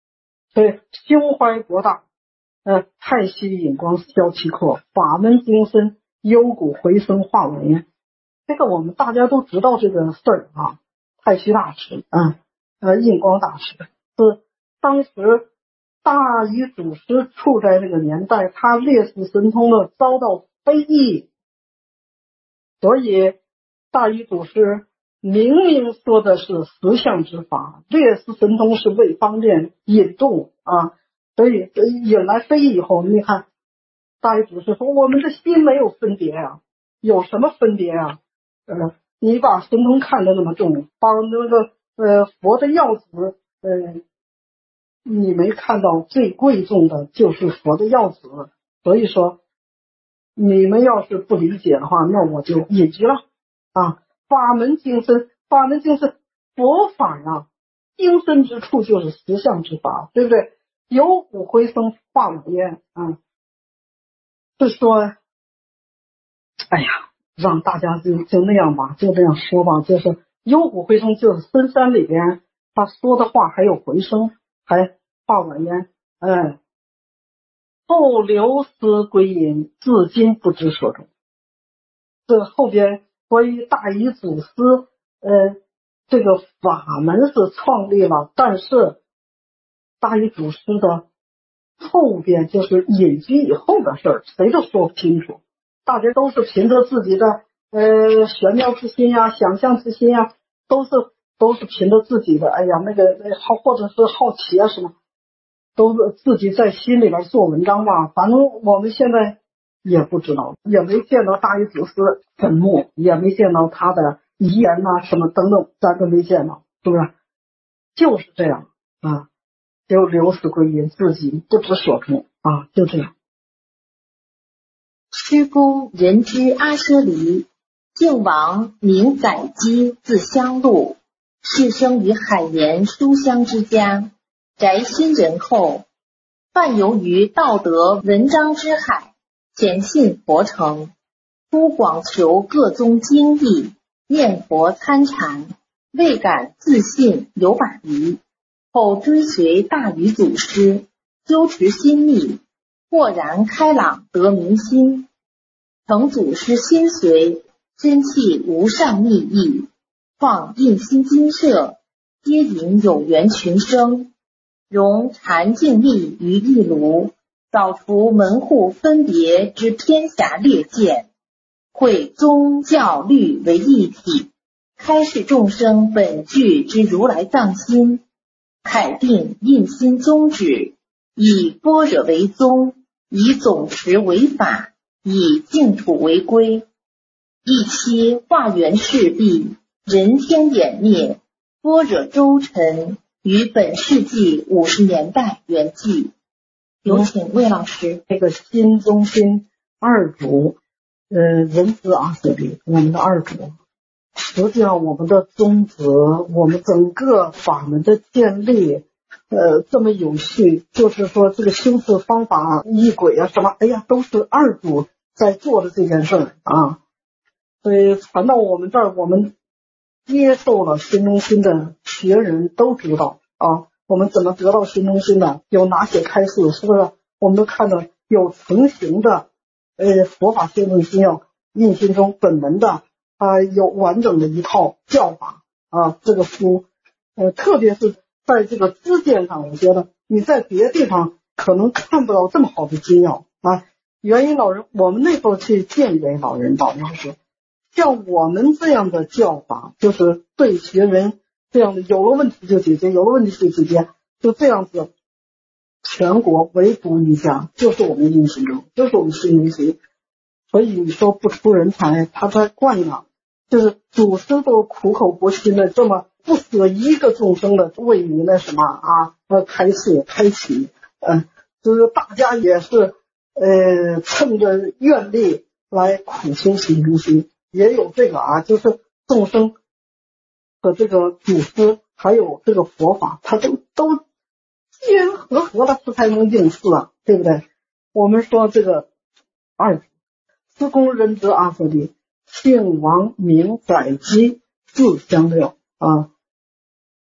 所以胸怀博大，呃，太息引光消其阔，法门精深，幽谷回声化文。这个我们大家都知道这个事儿啊。太虚大师啊，呃，印光大师是当时大禹祖师处在这个年代，他列世神通呢遭到非议，所以大禹祖师明明说的是实相之法，列世神通是为方便引动啊，所以引来非议以后，你看大禹祖师说我们的心没有分别啊，有什么分别啊？呃，你把神通看得那么重，把那个呃佛的药子呃，你没看到最贵重的就是佛的药子，所以说你们要是不理解的话，那我就隐居了啊。法门精深，法门精深，佛法啊，精深之处就是实相之法，对不对？有骨回声化五烟啊，是说，哎呀。让大家就就那样吧，就这样说吧，就是幽谷回声，就是深山里边他说的话还有回声，还化晚烟，哎，后流思归隐，至今不知所终。这后边关于大禹祖师，呃，这个法门是创立了，但是大禹祖师的后边就是隐居以后的事儿，谁都说不清楚。大家都是凭着自己的呃玄妙之心呀、想象之心呀，都是都是凭着自己的哎呀那个好或者是好奇啊什么，都是自己在心里边做文章吧。反正我们现在也不知道，也没见到大禹祖师坟墓，也没见到他的遗言呐、啊、什么等等，咱都没见到，是不是？就是这样啊，就流死归隐，自己不知所终啊，就这样。 师公人之阿舍离，靖王名载基，字香禄，是生于海盐书香之家，宅心仁厚，泛游于道德文章之海，潜信佛成，初广求各宗经义，念佛参禅，未敢自信有把疑，后追随大禹祖师，修持心密，豁然开朗得明心，承祖师心髓，真气无上密意，创印心精舍，接引有缘群生，融禅净力于一炉，扫除门户分别之偏狭劣见，汇宗教律为一体，开示众生本具之如来藏心，楷定印心宗旨，以般若为宗，以总持为法，以净土为归，一期化缘事毕，人天湮灭，般若周沉，于本世纪五十年代圆寂。有请魏老师。 这个新中心二主，呃，仁慈阿舍利，我们的二主。实际上，我们的宗旨，我们整个法门的建立，呃，这么有序，就是说这个修持方法、仪轨啊什么，哎呀，都是二主在做的这件事儿啊。所以传到我们这儿，我们接受了新中心的学人都知道啊，我们怎么得到新中心的，有哪些开示，是不是？我们都看到有成型的，呃，佛法修正心要印心中本门的。啊，有完整的一套教法啊，这个书，呃，特别是在这个知见上，我觉得你在别的地方可能看不到这么好的精要啊。元音老人，我们那时候去见元音老人，老人说，像我们这样的教法，就是对学人这样的，有了问题就解决，有了问题就解决，就这样子，全国唯独一家，就是我们印心中，就是我们新中心。所以你说不出人才，他在惯养。就是祖师都苦口婆心的这么不舍一个众生的为你那什么啊，呃，开示开启，嗯、呃，就是大家也是呃趁着愿力来苦修行中心，也有这个啊，就是众生和这个祖师还有这个佛法，它都都机缘和合了，它才能应四啊，对不对？我们说这个二司空仁德阿舍利。姓王名载基，字香六啊。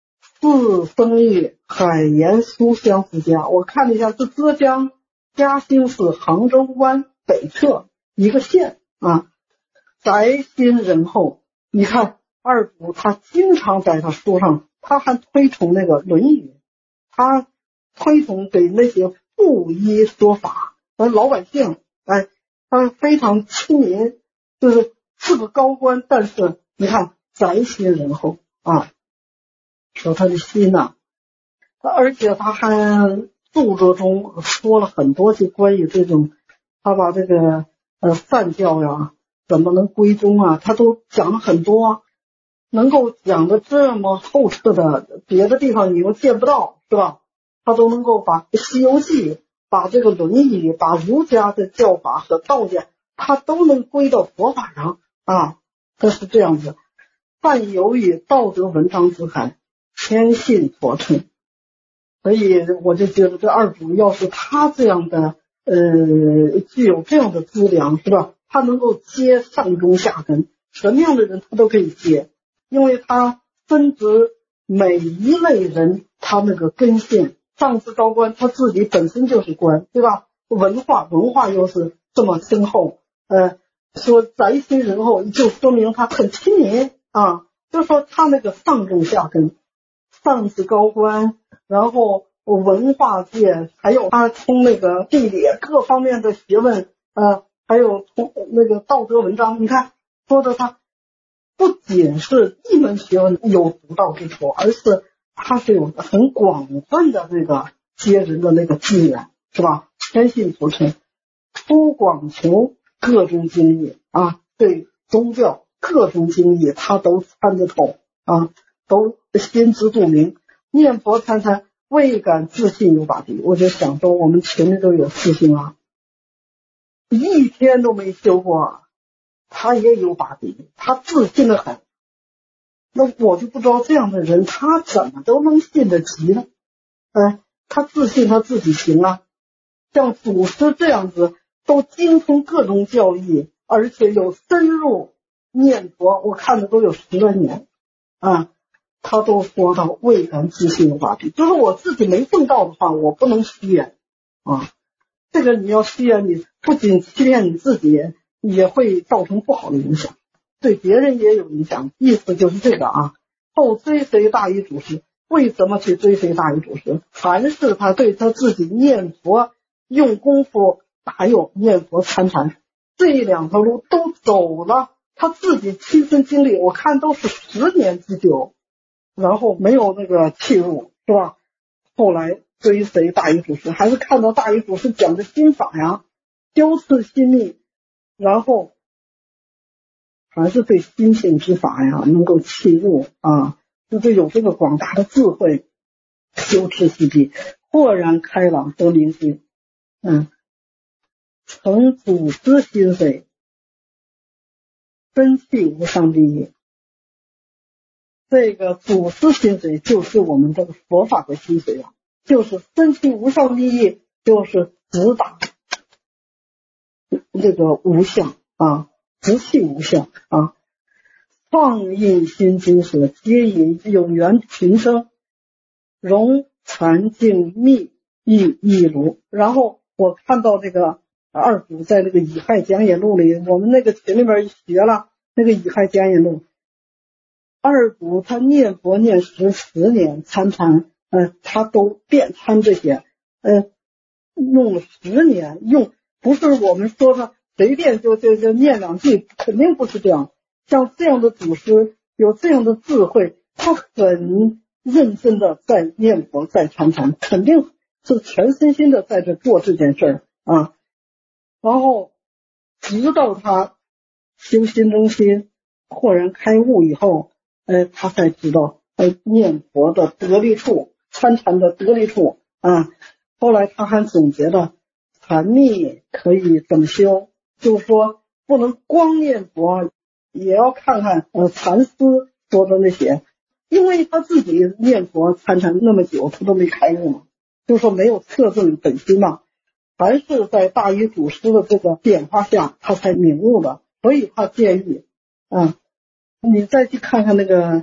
自生于海盐书香之家。我看了一下，是浙江嘉兴市杭州湾北侧一个县啊，宅心仁厚。你看二祖他经常在他书上，他还推崇那个《论语》，他推崇给那些布衣说法，而老百姓，哎，他非常亲民，就是是个高官，但是你看宅心仁厚啊，说他的心呐、啊，而且他还著作中说了很多就关于这种，他把这个呃散教呀怎么能归宗啊，他都讲了很多，能够讲的这么透彻的，别的地方你又见不到，是吧？他都能够把《西游记》、把这个《论语》、把儒家的教法和道家，他都能归到佛法上啊，这是这样子。但由于道德文章之海，天性所称，所以我就觉得这二祖要是他这样的呃具有这样的资粮，是吧？他能够接上中下根，什么样的人他都可以接，因为他深知每一类人他那个根性。上至高官，他自己本身就是官，对吧？文化文化又是这么深厚，呃，说宅心仁厚，就说明他很亲民啊。就说他那个上中下根，上至高官，然后文化界，还有他从那个地理各方面的学问，呃，还有从那个道德文章，你看说的他不仅是一门学问有独到之处，而是他是有很广泛的这个接人的那个资源，是吧？天性所称，出广求各种经义啊，对宗教各种经义他都参得透啊，都心知肚明。念佛参参，未敢自信有把敌。我就想说，我们群里都有师兄啊，一天都没修过，他也有把敌，他自信的很。那我就不知道这样的人他怎么都能信得及呢？哎，他自信他自己行啊。像祖师这样子都精通各种教义，而且有深入念佛，我看的都有十来年啊，他都说到未敢自信有把敌，就是我自己没证道的话，我不能虚言啊。这个你要虚言，你不仅欺骗你自己，也会造成不好的影响。对别人也有影响，意思就是这个啊。后追随大一祖师，为什么去追随大一祖师？凡是他对他自己念佛用功夫，还有念佛参禅这两条路都走了，他自己亲身经历，我看都是十年之久，然后没有那个弃入，是吧？后来追随大一祖师，还是看到大一祖师讲的心法呀，修持心密，然后还是对心性之法呀能够契入啊，就是有这个广大的智慧，修持细谛，豁然开朗得明心，嗯，成祖师心髓，真气无上第一。这个祖师心髓就是我们这个佛法的心髓啊，就是真气无上第一，就是直达这个无相啊。直气无相啊，创印心经舍，皆以有缘群生，融禅净密亦亦如。然后我看到这个二祖在那个乙亥讲演录里，我们那个群里边学了那个乙亥讲演录，二祖他念佛念十十年，参禅呃他都遍参这些，呃用了十年，用不是我们说的随便就就就念两句，肯定不是这样。像这样的祖师有这样的智慧，他很认真的在念佛在参禅，肯定是全身心的在这做这件事儿啊。然后直到他修心中心，豁然开悟以后，呃，他才知道呃念佛的得力处，参禅的得力处啊。后来他还总结了禅密可以怎么修，就是说不能光念佛，也要看看呃禅师说的那些，因为他自己念佛参禅那么久，他都没开悟嘛，就是说没有测证本心嘛，还是在大一祖师的这个点化下，他才明悟的。所以他建议，啊，你再去看看那个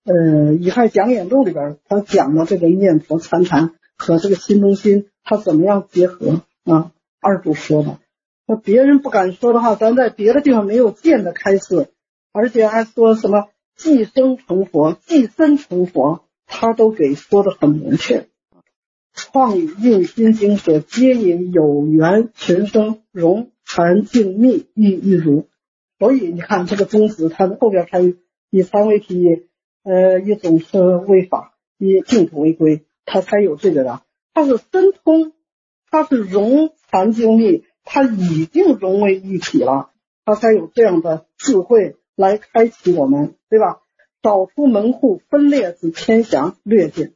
呃《乙亥讲演录》里边，他讲了这个念佛参禅和这个心中心它怎么样结合啊。二祖说的，那别人不敢说的话，咱在别的地方没有见的开示，而且还说什么寄生成佛、寄身成佛，他都给说的很明确。创与印心经所皆引有缘群生容禅静密欲欲如。所以你看这个宗旨，它后边还有以三为体，呃，以总是为法，以净土为归，它才有这个的。它是深通，它是融禅静密，它已经融为一体了，它才有这样的智慧来开启我们，对吧？找出门户分裂之偏狭略见，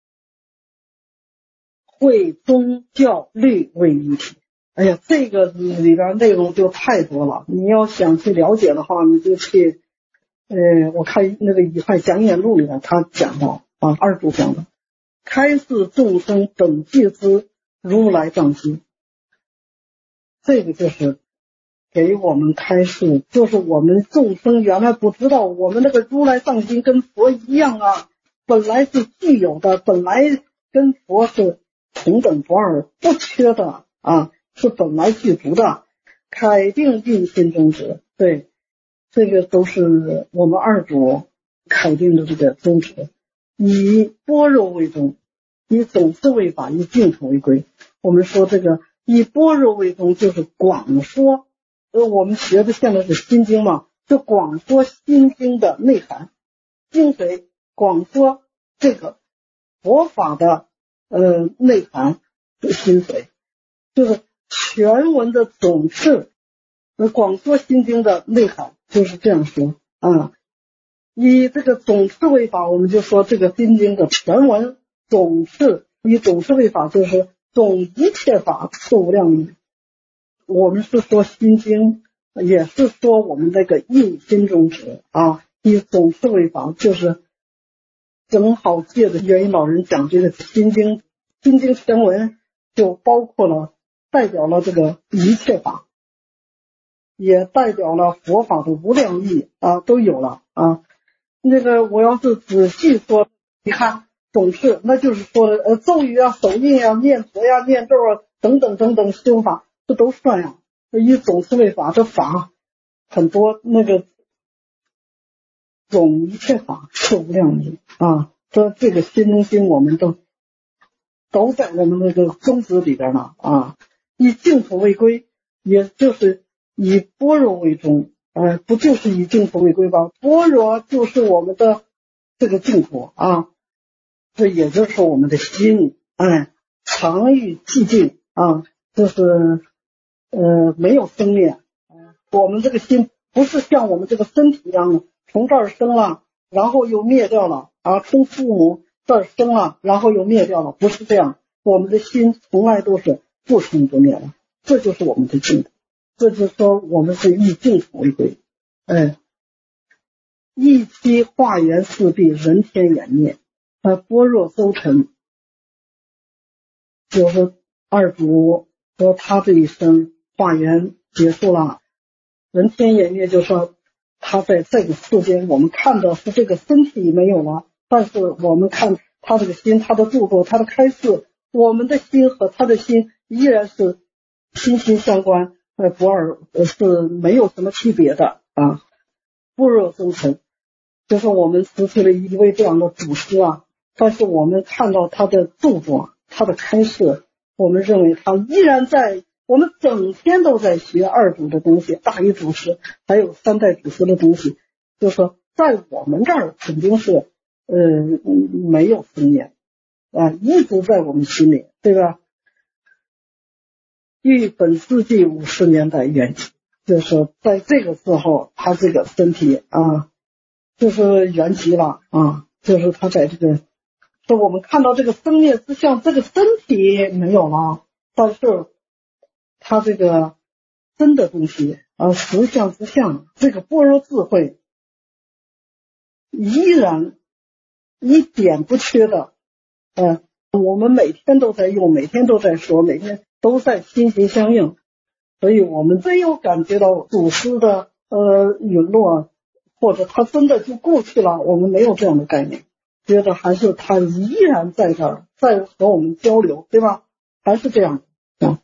会宗教律为一体。哎呀，这个里边内容就太多了，你要想去了解的话，你就去呃，我看那个《乙亥讲演录》里面他讲到啊，二祖讲的开示众生等记之如来藏机，这个就是给我们开示，就是我们众生原来不知道，我们那个如来藏心跟佛一样啊，本来是具有的，本来跟佛是同等不二不缺的啊，是本来具足的，凯定印心中旨。对，这个都是我们二祖凯定的这个宗旨，以般若为宗，以总是为法，以净土为归。我们说这个以般若为宗，就是广说，呃，我们学的现在是心经嘛，就广说心经的内涵精髓，广说这个佛法的呃内涵心髓，就是全文的总是呃广说心经的内涵，就是这样说啊。以这个总是为法，我们就说这个心经的全文总是以总是为法，就是总一切法次无量义。我们是说心经，也是说我们那个印心中旨啊，以总是为法，就是正好借着元音老人讲这个心经，心经全文就包括了代表了这个一切法，也代表了佛法的无量义啊，都有了啊。那个我要是仔细说，你看总是那就是说的呃咒语啊、手印啊、念佛呀、念咒啊等等等等修法，这都算呀。以总是为法，这法很多，那个总一切法是无量义啊。这这个心中心我们都都在我们那个宗旨里边呢啊。以净土为归，也就是以般若为宗，呃，不就是以净土为归吧？般若就是我们的这个净土啊，这也就是我们的心，哎，常欲寂静啊，就是呃没有生灭。我们这个心不是像我们这个身体一样的，从这儿生了，然后又灭掉了啊，从父母这儿生了，然后又灭掉了，不是这样。我们的心从来都是不生不灭的，这就是我们的净土。这就是说我们是以净土为归，哎，一期化缘四谛，人天眼灭，呃，般若周沉，就是二祖说他这一生化缘结束了，人天眼灭，就是说他在这个世间，我们看的是这个身体没有了，但是我们看他这个心，他的著作，他的开示，我们的心和他的心依然是心心相关。呃，不二是没有什么区别的啊。般若宗成，就是我们失去了一位这样的祖师啊，但是我们看到他的著作，他的开示，我们认为他依然在，我们整天都在学二祖的东西，大一祖师还有三代祖师的东西，就是说在我们这儿肯定是呃没有分裂啊，一直在我们心里，对吧？于本世纪五十年代缘起，就是在这个时候，他这个身体啊，就是缘起了啊，就是他在这个，说我们看到这个生灭之相，这个身体没有了，但是他这个真的东西啊，实相之相，这个般若智慧依然一点不缺的，呃，我们每天都在用，每天都在说，每天都在心心相印，所以我们真有感觉到祖师的呃陨落， 或者他真的就过去了，我们没有这样的概念，觉得还是他依然在这儿，在和我们交流，对吧？还是这样。嗯，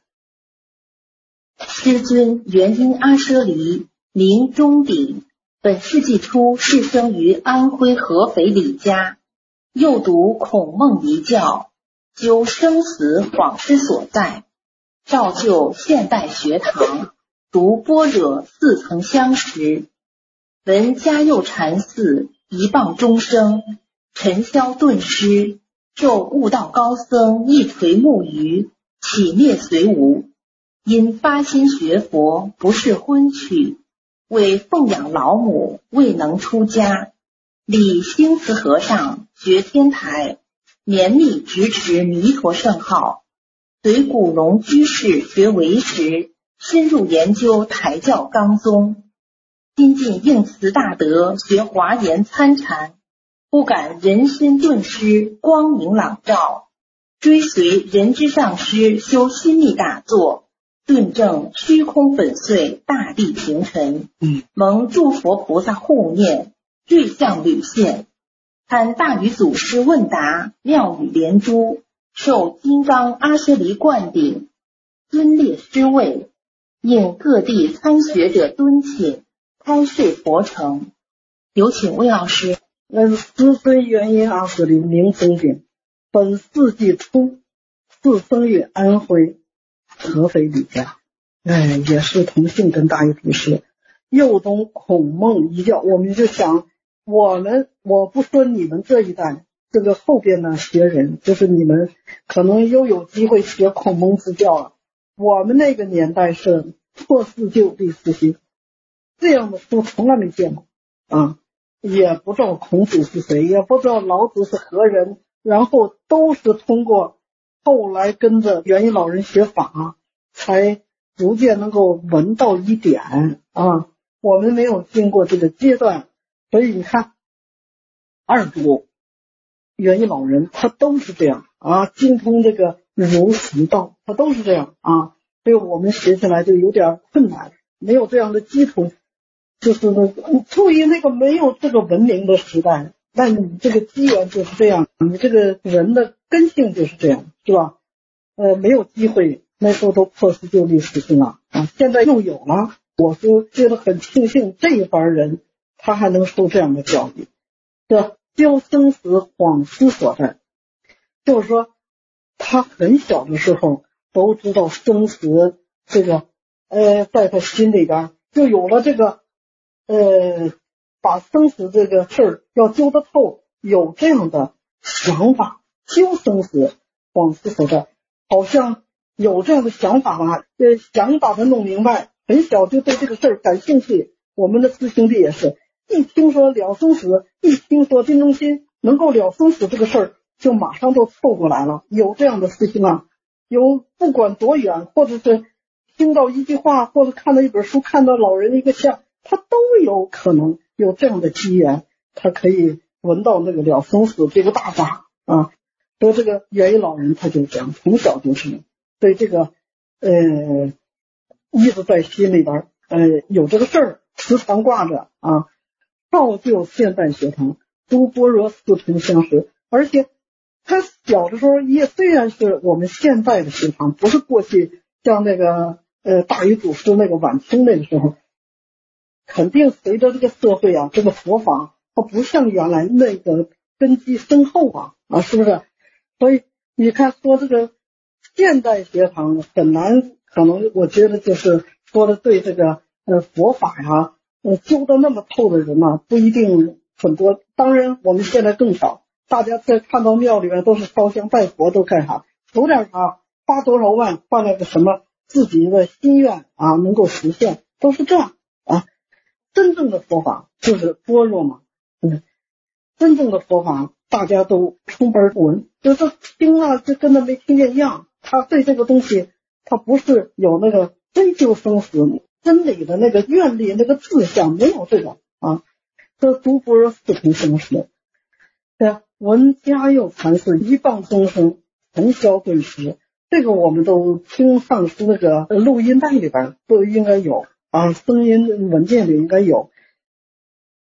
师尊元婴阿舍离，名钟鼎，本世纪初是生于安徽合肥李家，又读孔孟遗教，究生死恍失所在，造就现代学堂，读般若似曾相识。闻嘉佑禅寺一谤终生，尘嚣顿失，受悟道高僧一垂木鱼，起灭随无。因发心学佛，不是婚娶，为奉养老母，未能出家。礼兴慈和尚学天台，绵密执持弥陀圣号，随古龙居士学唯识，深入研究台教纲宗。新进应慈大德学华严参禅，不感人身顿失，光明朗照，追随人之上师修心密打坐，顿证虚空粉碎，大地平沉。 嗯， 蒙诸佛菩萨护念，瑞相屡现，参大禹祖师问答，妙语连珠，受金刚阿舍离灌顶，尊列师位，应各地参学者敦请，开示佛成。有请魏老师。 嗯，师尊元婴阿舍离，名钟鼎，本世纪初是生于安徽合肥李家，哎，也是同姓跟大禹祖师，又懂孔孟遗教。我们就想，我们我不说你们这一代，这个后边的学人，就是你们可能又有机会学孔孟之教了。我们那个年代是破四旧立四新，这样的书从来没见过啊，也不知道孔子是谁，也不知道老子是何人，然后都是通过后来跟着元婴老人学法，才逐渐能够闻到一点啊。我们没有经过这个阶段，所以你看二祖元婴老人他都是这样啊，精通这个儒释道，他都是这样啊，所以我们学起来就有点困难，没有这样的基础，就是那个处于那个没有这个文明的时代，但你这个机缘就是这样，你这个人的根性就是这样，是吧？呃，没有机会，那时候都破四旧立四新了啊，现在又有了，我就觉得很庆幸这一帮人他还能受这样的教育，这究生死恍失所在，就是说他很小的时候都知道生死，这个呃，在他心里边就有了这个呃，把生死这个事儿要揪得透，有这样的想法，究生死恍失所在，好像有这样的想法吧，呃，想把它弄明白，很小就对这个事儿感兴趣。我们的师兄弟也是，一听说了生死，一听说金中心能够了生死这个事儿，就马上都凑过来了。有这样的师兄啊，有不管多远，或者是听到一句话，或者看到一本书，看到老人一个像，他都有可能有这样的机缘，他可以闻到那个了生死这个大法啊。说这个元婴老人他就这样，从小就是对这个呃一直在心里边呃有这个事儿时常挂着啊，造就现代学堂，诸般若似曾相识。而且他小的时候也虽然是我们现在的学堂，不是过去像那个呃大禹祖师那个晚清那个时候，肯定随着这个社会啊，这个佛法它不像原来那个根基深厚啊啊，是不是？所以你看说这个现代学堂很难，可能我觉得就是说的对这个呃佛法呀呃究得那么透的人呢、啊、不一定很多，当然我们现在更少，大家在看到庙里面都是烧香拜佛，都干啥求点啥，花多少万换了个什么自己的心愿啊能够实现，都是这样啊。真正的佛法就是般若嘛，嗯，真正的佛法大家都充耳不闻，就是听了就跟他没听见一样。他对这个东西，他不是有那个追究生死真理的那个愿力，那个志向，没有这个啊。这诸般若似曾相识，对，闻嘉佑禅师一谤终生，尘嚣顿失，这个我们都听上师那个录音带里边都应该有啊，声音文件里应该有。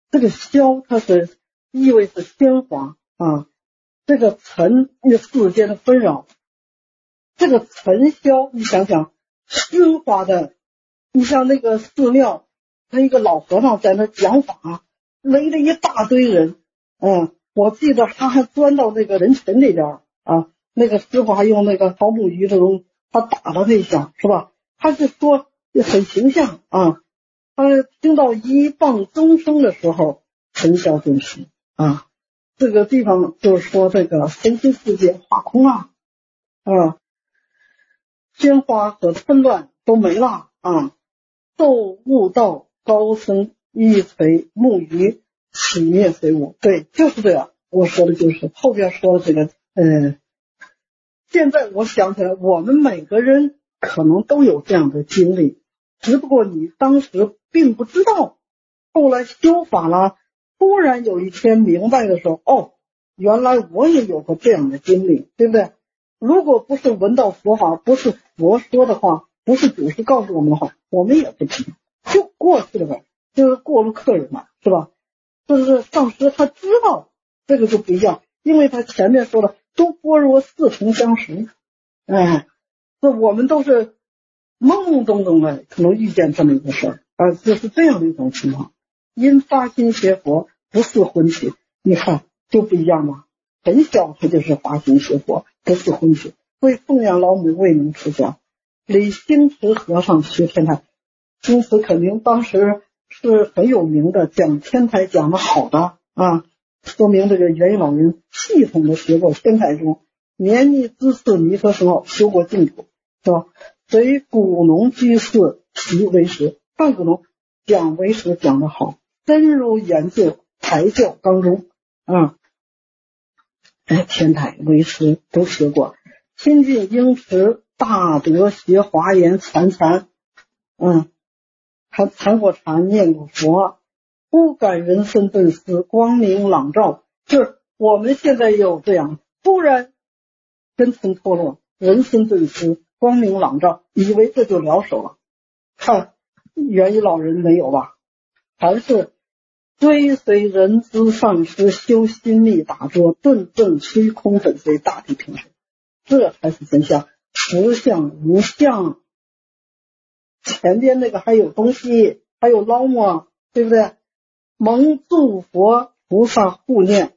这个霄它是意味是喧哗啊，这个尘与世间的纷扰，这个尘嚣你想想喧哗的，你像那个寺庙，他一个老和尚在那讲法，围了一大堆人，嗯，我记得他还钻到那个人群里边啊，那个师傅还用那个桃木鱼这种，他打了这一下，是吧？他是说很形象啊。他听到一棒钟声的时候，尘嚣顿时啊，这个地方就是说这个身心世界化空了啊，喧哗和纷乱都没了啊，骤悟道高僧一垂木鱼起灭随物，对，就是这样。我说的就是后边说的这个，嗯，现在我想起来，我们每个人可能都有这样的经历，只不过你当时并不知道，后来修法了，突然有一天明白的时候，哦，原来我也有过这样的经历，对不对？如果不是闻到佛法，不是佛说的话，不是祖师告诉我们的话，我们也不知道，就过去了呗，就是过路客人嘛，是吧？就是上师他知道，这个就不一样，因为他前面说了，都般若似曾相识，哎，这我们都是懵懵懂懂的，可能遇见这么一个事儿啊，就是这样的一种情况。因发心学佛，不似婚起，你看就不一样嘛。很小他就是发心学佛，不似婚起，为奉养老母未能出家，李兴慈和尚学天台，因此肯定当时是很有名的，讲天台讲的好的啊，说明这个元一老人系统的学过天台宗，绵密知识弥陀深奥，修过净土，是吧？随古农居士习为师，范古农讲为师讲得好，深入研究台教纲中啊，哎，天台为师都学过，亲近英池大德学华严禅禅，嗯，还禅过禅念过佛，不感人身顿思，光明朗照，就是我们现在也有这样，突然根尘脱落，人身顿思，光明朗照，以为这就了手了。看元一老人没有吧，还是追随人之上师，修心力打坐，顿顿虚空本随，大地平顺，这才是真相。实相无相，前边那个还有东西，还有捞摸，对不对？蒙诸佛菩萨护念，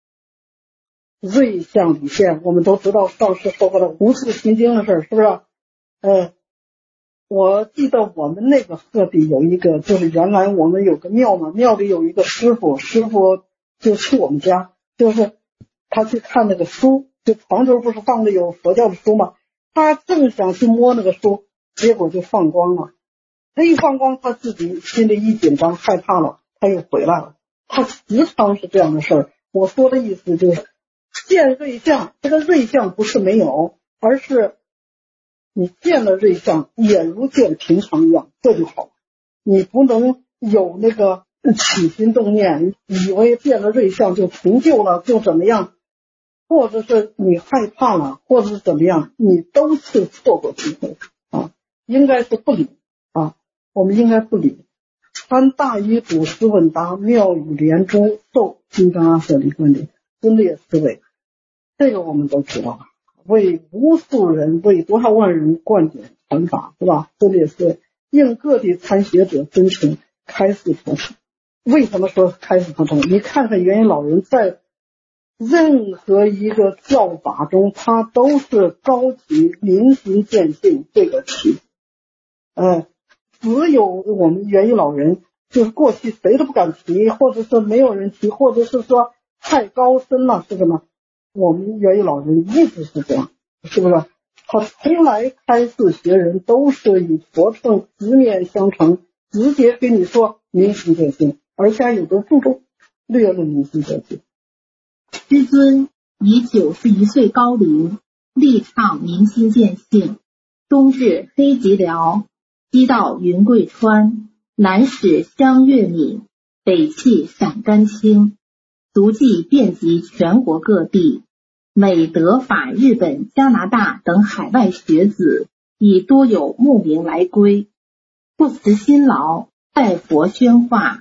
瑞相理现，我们都知道上师说过的无数心经的事，是不是？嗯，我记得我们那个鹤壁有一个，就是原来我们有个庙嘛，庙里有一个师傅，师傅就去我们家，就是他去看那个书，就床头不是放的有佛教的书嘛，他正想去摸那个书，结果就放光了。他一放光，他自己心里一紧张，害怕了，他又回来了。他时常是这样的事儿。我说的意思就是，见瑞相，这个瑞相不是没有，而是你见了瑞相，也如见平常一样，这就好。你不能有那个起心动念，以为见了瑞相就成就了，就怎么样，或者是你害怕了，或者是怎么样，你都是错过机会啊！应该是不理啊，我们应该不理。参大愚祖师问答，妙语连珠，受金刚阿舍离观点，分裂思维，这个我们都知道了。为无数人，为多少万人灌顶传法，是吧？分裂思维，应各地参学者真诚开示佛法。为什么说开示佛法？你看看元一老人在任何一个教法中，他都是高举明心见性这个题。呃，只有我们元一老人，就是过去谁都不敢提，或者是没有人提，或者是说太高深了，是什么？我们元一老人一直是这样，是不是？他从来开示学人都是以佛乘直面相承，直接跟你说明心见性，而且有的注重略论明心见性。 师尊以九十一岁高龄，力倡明心见性，东至黑吉辽，西到云贵川，南使湘粤闽，北弃陕甘青，足迹遍及全国各地，美德法日本、加拿大等海外学子已多有慕名来归，不辞辛劳代佛宣化，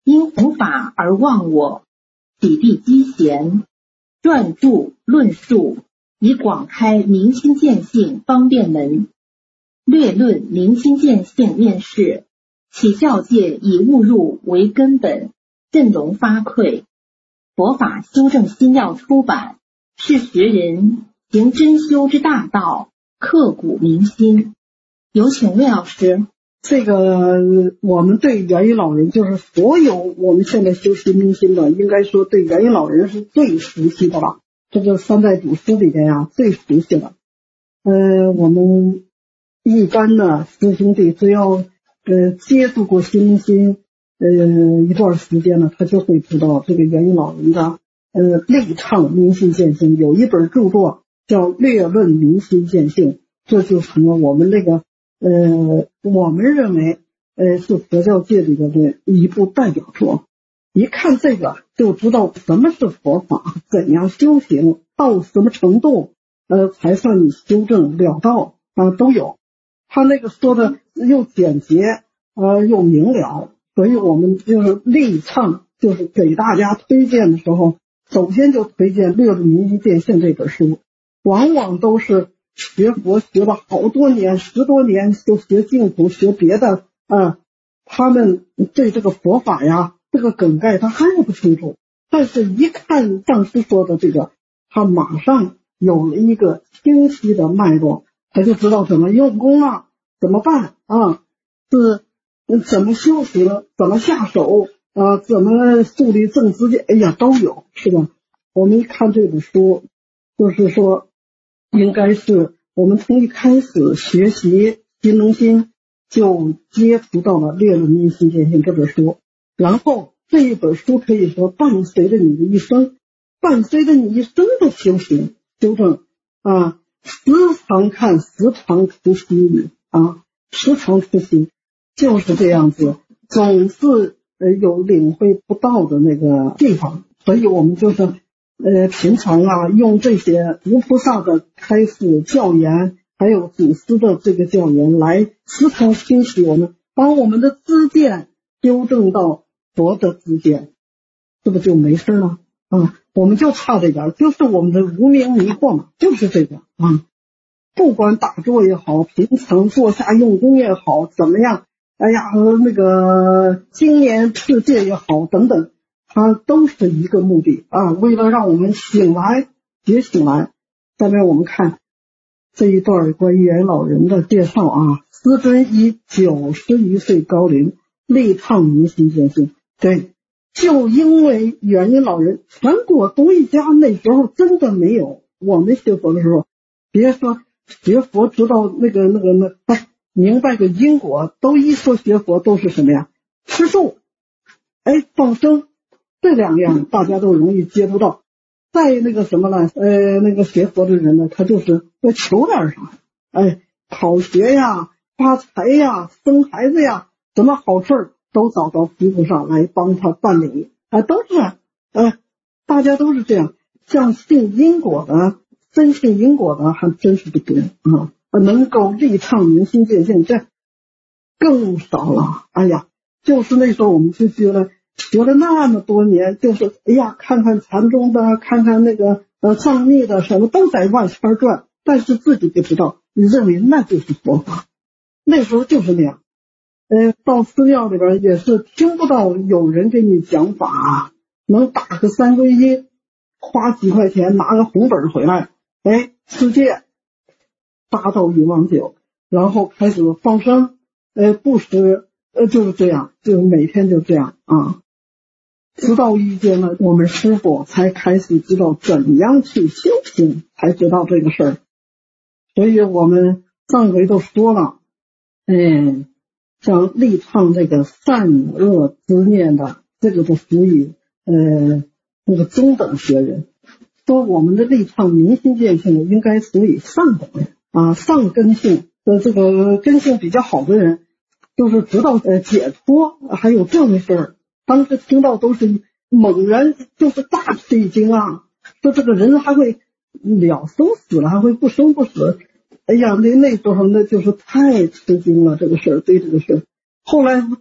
因弘法而忘我，启地积贤，撰著论述，以广开明心见性方便门。略论明心见性面试，起教戒以误入为根本，振聋发聩。佛法修正心要出版，是学人行真修之大道，刻骨铭心。有请魏老师。 这个我们对元音老人，就是所有我们现在修心明心的，应该说对元音老人是最熟悉的了。这个三代祖师里边呀，最熟悉的。呃，我们一般的师兄弟只要呃接触过心明心呃一段时间呢，他就会知道这个元音老人的呃力倡明心见性，有一本著作叫《略论明心见性》，这就成了我们那个呃，我们认为，呃，是佛教界里的的一部代表作。一看这个，就知道什么是佛法，怎样修行，到什么程度，呃，才算你修正了道啊，都有。他那个说的又简洁，呃，又明了，所以我们就是力倡，就是给大家推荐的时候，首先就推荐《略论明心见性》这本书，往往都是学佛学了好多年，十多年就学净土学别的啊，他们对这个佛法呀这个梗概他还是不清楚，但是一看上师说的这个，他马上有了一个清晰的脉络，他就知道怎么用功了，怎么办啊，是怎么修行，怎么下手啊，怎么树立正知见，哎呀都有，是吧？我们一看这本书，就是说应该是我们从一开始学习心明心就接触到了《略论明心见性》这本书，然后这一本书可以说伴随着你的一生，伴随着你一生的修行修正啊，时常看，时常出心啊，时常出心，就是这样子，总是呃有领会不到的那个地方，所以我们就是呃，平常啊，用这些无菩萨的开示教言，还有祖师的这个教言来时常清洗我们，把我们的知见纠正到佛的知见，是不是就没事了啊？我们就差这点，就是我们的无明迷惑嘛，就是这个啊。不管打坐也好，平常坐下用功也好，怎么样，哎呀，那个经年持戒也好，等等。它都是一个目的啊，为了让我们醒来觉醒来。下面我们看这一段关于元老人的介绍啊，师尊以九十余岁高龄力倡明心见性，对，就因为元音老人全国独一家，那时候真的没有。我们学佛的时候，别说学佛知道那个那个那哎，明白个因果，都一说学佛都是什么呀？吃素，哎，放生。这两样大家都容易接触到，再那个什么呢？呃，那个学佛的人呢，他就是要求点啥，哎，考学呀、发财呀、生孩子呀，什么好事都找到师父上来帮他办理，啊、呃，都是，呃，大家都是这样。像信因果的、真信因果的，还真是不多啊。能够力倡明心见性，这更少了。哎呀，就是那时候我们就觉得。学了那么多年，就是哎呀，看看禅宗的，看看那个呃藏密的，什么都在外圈转，但是自己不知道，你认为那就是佛法，那时候就是那样。呃，到寺庙里边也是听不到有人给你讲法，能打个三皈依，花几块钱拿个红本回来，哎，持戒，八到一往九，然后开始放生，呃，布施，呃，就是这样，就每天就这样啊。直到遇见了我们师父，才开始知道怎样去修行，才知道这个事儿。所以我们上回都说了，嗯，像力倡这个善恶之念的，这个就属于呃那个中等学人。说我们的力倡明心见性，应该属于上等人啊，上根性的这个根性比较好的人，就是知道呃解脱，还有这回事儿。当时听到都是猛然就是大吃一惊啊，说这个人还会了生死了，还会不生不死。哎呀，那那时候那就是太吃惊了，这个事儿，对这个事儿。后来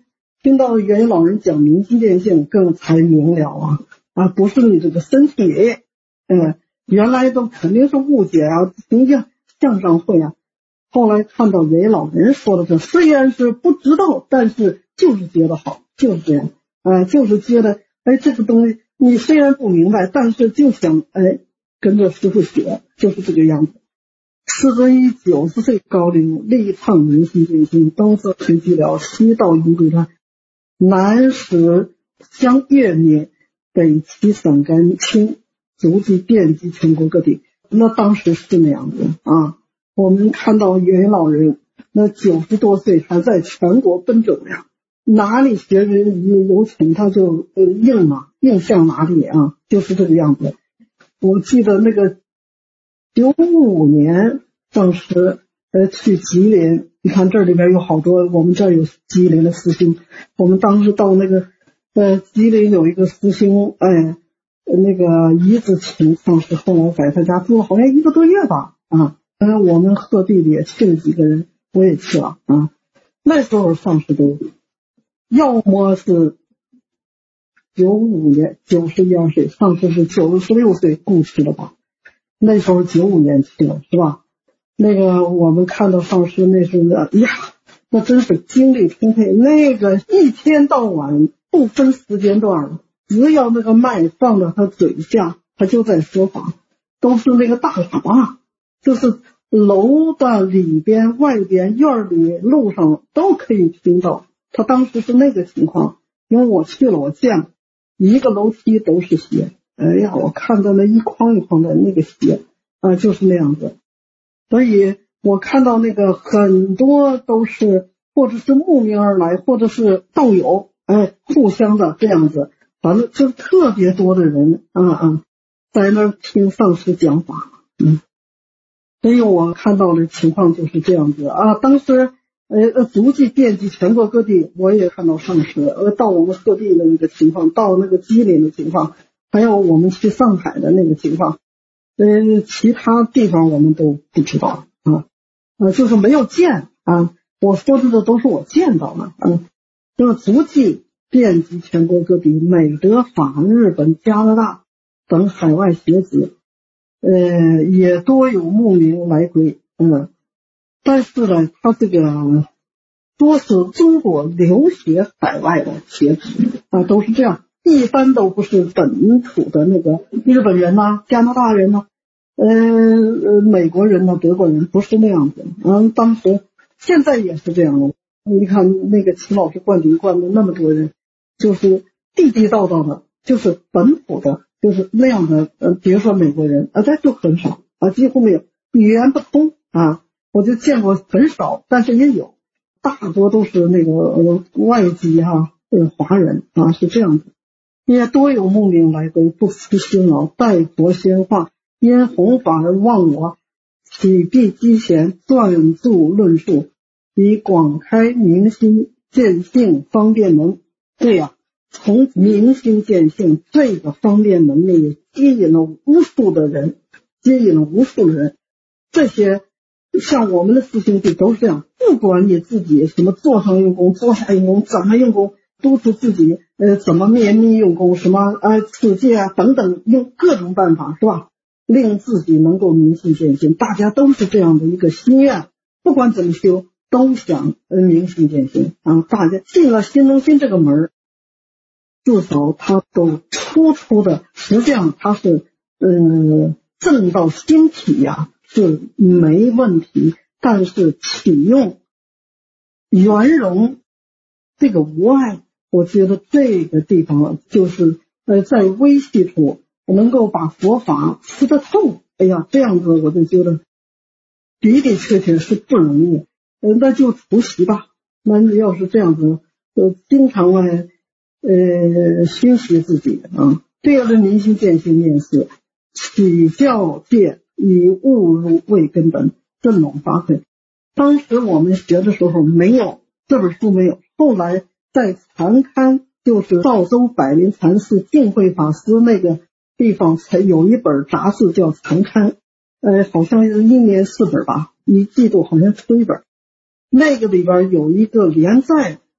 听到元宇老人讲明心见性，更才明了啊啊，不是你这个身体，嗯，原来都肯定是误解啊，形象向上会啊。后来看到元宇老人说的这，虽然是不知道，但是就是觉得好，就是这样，啊，就是觉得，哎，这个东西你虽然不明白，但是就想，哎，跟着师父学，就是这个样子。师尊以九十岁高龄力倡明心见性，东则推寂寥，西道因归传，南使相越灭，北齐散干清，足迹遍及全国各地。那当时是那样子啊。我们看到元宇老人那九十多岁还在全国奔走呀，哪里学人有请他就呃应嘛，应向哪里啊，就是这个样子。我记得那个九五年当时呃去吉林，你看这里边有好多，我们这儿有吉林的师兄，我们当时到那个呃吉林有一个师兄，哎，那个姨子请上师，后来在他家住了好像一个多月吧啊。呃，我们鹤壁里也去了几个人，我也去了啊。那时候上师都，要么是九五年九十一二岁，上师是九十六岁故去了吧？那时候九五年去了是吧？那个我们看到上师那时候，哎呀，那真是精力充沛，那个一天到晚不分时间段，只要那个麦放到他嘴下，他就在说法，都是那个大喇叭。就是楼的里边、外边、院里、路上都可以听到。他当时是那个情况，因为我去了，我见了一个楼梯都是血。哎呀，我看到那一筐一筐的那个血啊，就是那样子。所以我看到那个很多都是或者是慕名而来，或者是道友，哎，互相的这样子，反正就特别多的人啊啊，在那听上师讲法，嗯。所以我看到的情况就是这样子啊。当时呃足迹遍及全国各地，我也看到上师，呃到我们鹤壁的那个情况，到那个吉林的情况，还有我们去上海的那个情况，呃其他地方我们都不知道啊，呃就是没有见啊。我说的这都是我见到的啊。就是足迹遍及全国各地，美德法、日本、加拿大等海外学子。呃，也多有慕名来归，嗯，但是呢，他这个多是中国留学海外的学子啊，都是这样，一般都不是本土的那个日本人呐、啊、加拿大人呐、啊、呃美国人呐、啊、德国人，不是那样子。嗯，当时现在也是这样的。你看那个齐老师灌顶灌的那么多人，就是地地道道的，就是本土的。就是那样的，呃，比如说美国人啊，这就很少啊，几乎没有，语言不通啊，我就见过很少，但是也有，大多都是那个、呃、外籍哈、啊，呃，华人啊，是这样子。也多有慕名来归，不辞辛劳，代佛宣化，因弘法而忘我，启必积贤，撰著论述，以广开明心见性方便门。对呀、啊。从明心见性这个方便门里接引了无数的人，接引了无数的人。这些像我们的师兄弟都是这样，不管你自己什么坐上用功、坐下用功、怎么用功，督促自己呃怎么绵密用功，什么呃持戒啊等等，用各种办法是吧，令自己能够明心见性。大家都是这样的一个心愿，不管怎么修，都想呃明心见性啊。大家进了心中心这个门，至少他都初出的，实际上他是呃正到心体呀、啊、是没问题，但是启用圆融这个无碍，我觉得这个地方就是呃在微细处能够把佛法吃得透，哎呀，这样子我就觉得的的确确是不容易。呃那就除习吧，那你要是这样子呃经常来呃，熏习自己啊。第二个明心见性面试，起教戒以误入为根本，振聋发聩。当时我们学的时候没有这本书，没有。后来在禅龛，就是赵州百灵禅师净慧法师那个地方，才有一本杂志叫禅龛，呃，好像是一年四本吧，一季度好像出一本。那个里边有一个连载。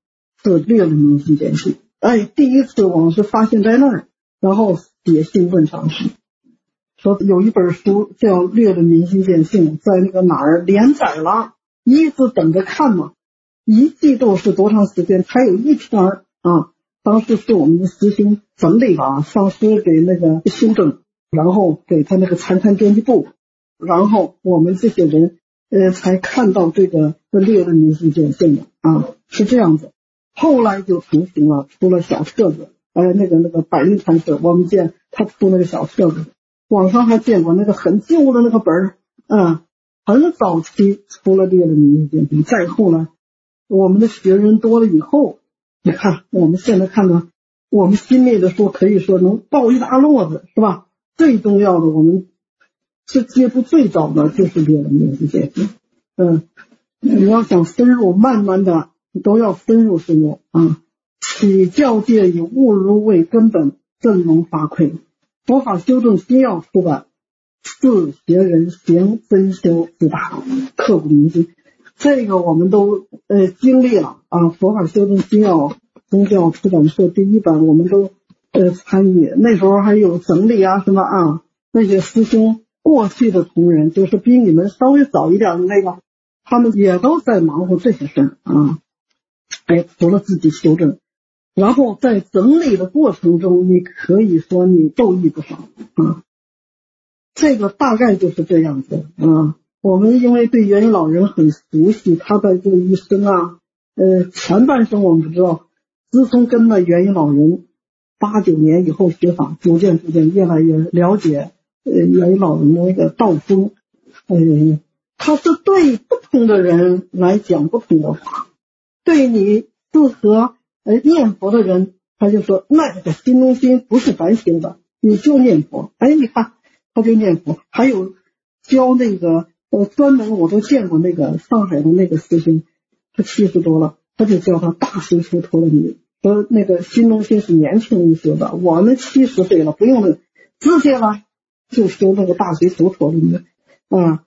是略了明心见性。哎，第一次我是发现在那儿，然后写信问上师，说有一本书叫《略了明心见性》，在那个哪儿连载了，一直等着看嘛。一季度是多长时间？才有一篇啊。当时是我们的师兄整理吧，上师给那个修正，然后给他那个参参编辑部，然后我们这些人呃才看到这个略了明心见性的啊，是这样子。后来就成型了，出了小册子，呃，那个那个百灵禅师，我们见他出那个小册子，网上还见过那个很旧的那个本儿，嗯，很早期出了略了明心见性。再后来，我们的学人多了以后，你看我们现在看到，我们新列的书可以说能抱一大摞子，是吧？最重要的，我们是接触最早的就是略了明心见性，嗯，你要想深入，慢慢的。都要深入深入啊！起教戒以悟如为根本，振聋发聩。佛法修正新要出版，自学人行真修之大，刻骨铭心。这个我们都呃经历了啊！佛法修正新要宗教出版社第一版，我们都呃参与。那时候还有整理啊什么啊，那些师兄过去的同仁，就是比你们稍微早一点的那个，他们也都在忙活这些事儿啊。哎，除了自己修正，然后在整理的过程中，你可以说你受益不少啊。这个大概就是这样子啊。我们因为对元一老人很熟悉，他的这一生啊，呃，前半生我们不知道，自从跟了元一老人八九年以后学法，逐渐逐渐越来越了解呃元一老人的那个道风，呃，他是对不同的人来讲不同的话。对你适合呃念佛的人，他就说那个心中心不是白修的，你就念佛。哎，你看他就念佛。还有教那个呃专门我都见过那个上海的那个师兄，他七十多了，他就教他大修修陀罗尼，说那个心中心是年轻人修的，我们七十岁了不用了，直接了就修那个大修修陀罗尼啊，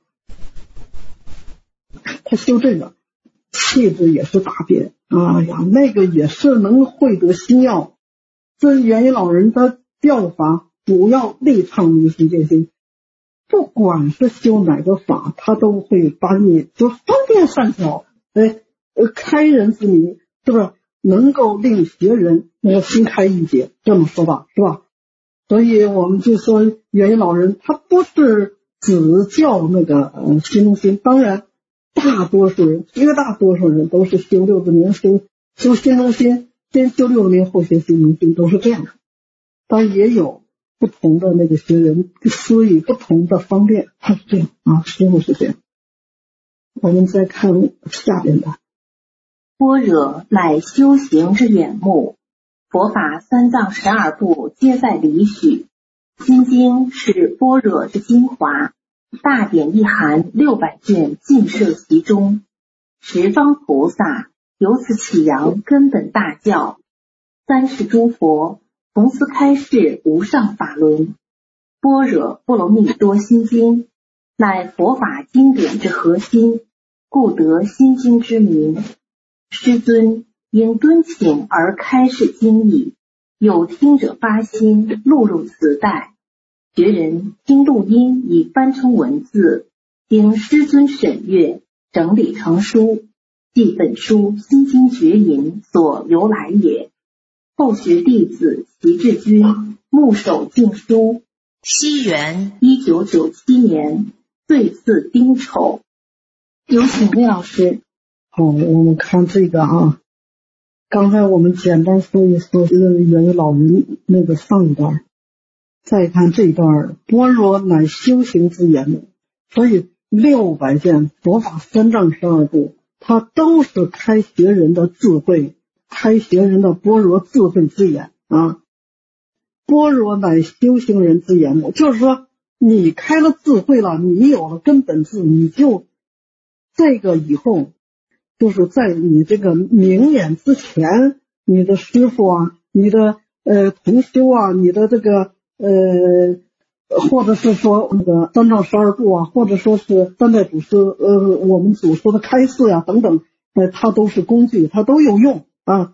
他修这个。气质也是大变，哎呀，那个也是能会得心要。这元一老人的教法主要力倡明心见性，不管是修哪个法，他都会把你就方便善巧，哎，呃，开人之迷，是不是能够令学人那个心开意解？这么说吧，是吧？所以我们就说元一老人他不是只教那个呃心中心，当然。大多数人，绝大多数人都是修六字明，修修心中心，先修六字明，后学心中心，都是这样的。但也有不同的那个学人，施以不同的方便，他是这样啊，师父是这样。我们再看下边的， 般若乃修行之远目，佛法三藏十二部皆在理许，心经是般若之精华。大典一函六百卷尽摄其中，十方菩萨由此启扬根本大教，三世诸佛从此开示无上法轮。般若波罗蜜多心经乃佛法经典之核心，故得心经之名。师尊应敦请而开示经义，有听者发心录入此带。学人听录音已翻成文字，经师尊审阅，整理成书，即本书心经绝引所由来也。后学弟子齐志军目守经书，西元一九九七年岁次丁丑。有请魏老师。 好，我们看这个啊，刚才我们简单说一说元一老人那个上一段。再看这一段，般若乃修行之言目，所以六百件佛法三藏十二部，它都是开学人的智慧，开学人的般若智慧之眼啊。般若乃修行人之言目，就是说你开了智慧了，你有了根本智，你就这个以后就是在你这个明眼之前，你的师父啊，你的呃同修啊，你的这个呃，或者是说那个三藏十二部啊，或者说是三代祖师呃我们祖师的开示呀、啊、等等，呃，它都是工具，它都有用啊。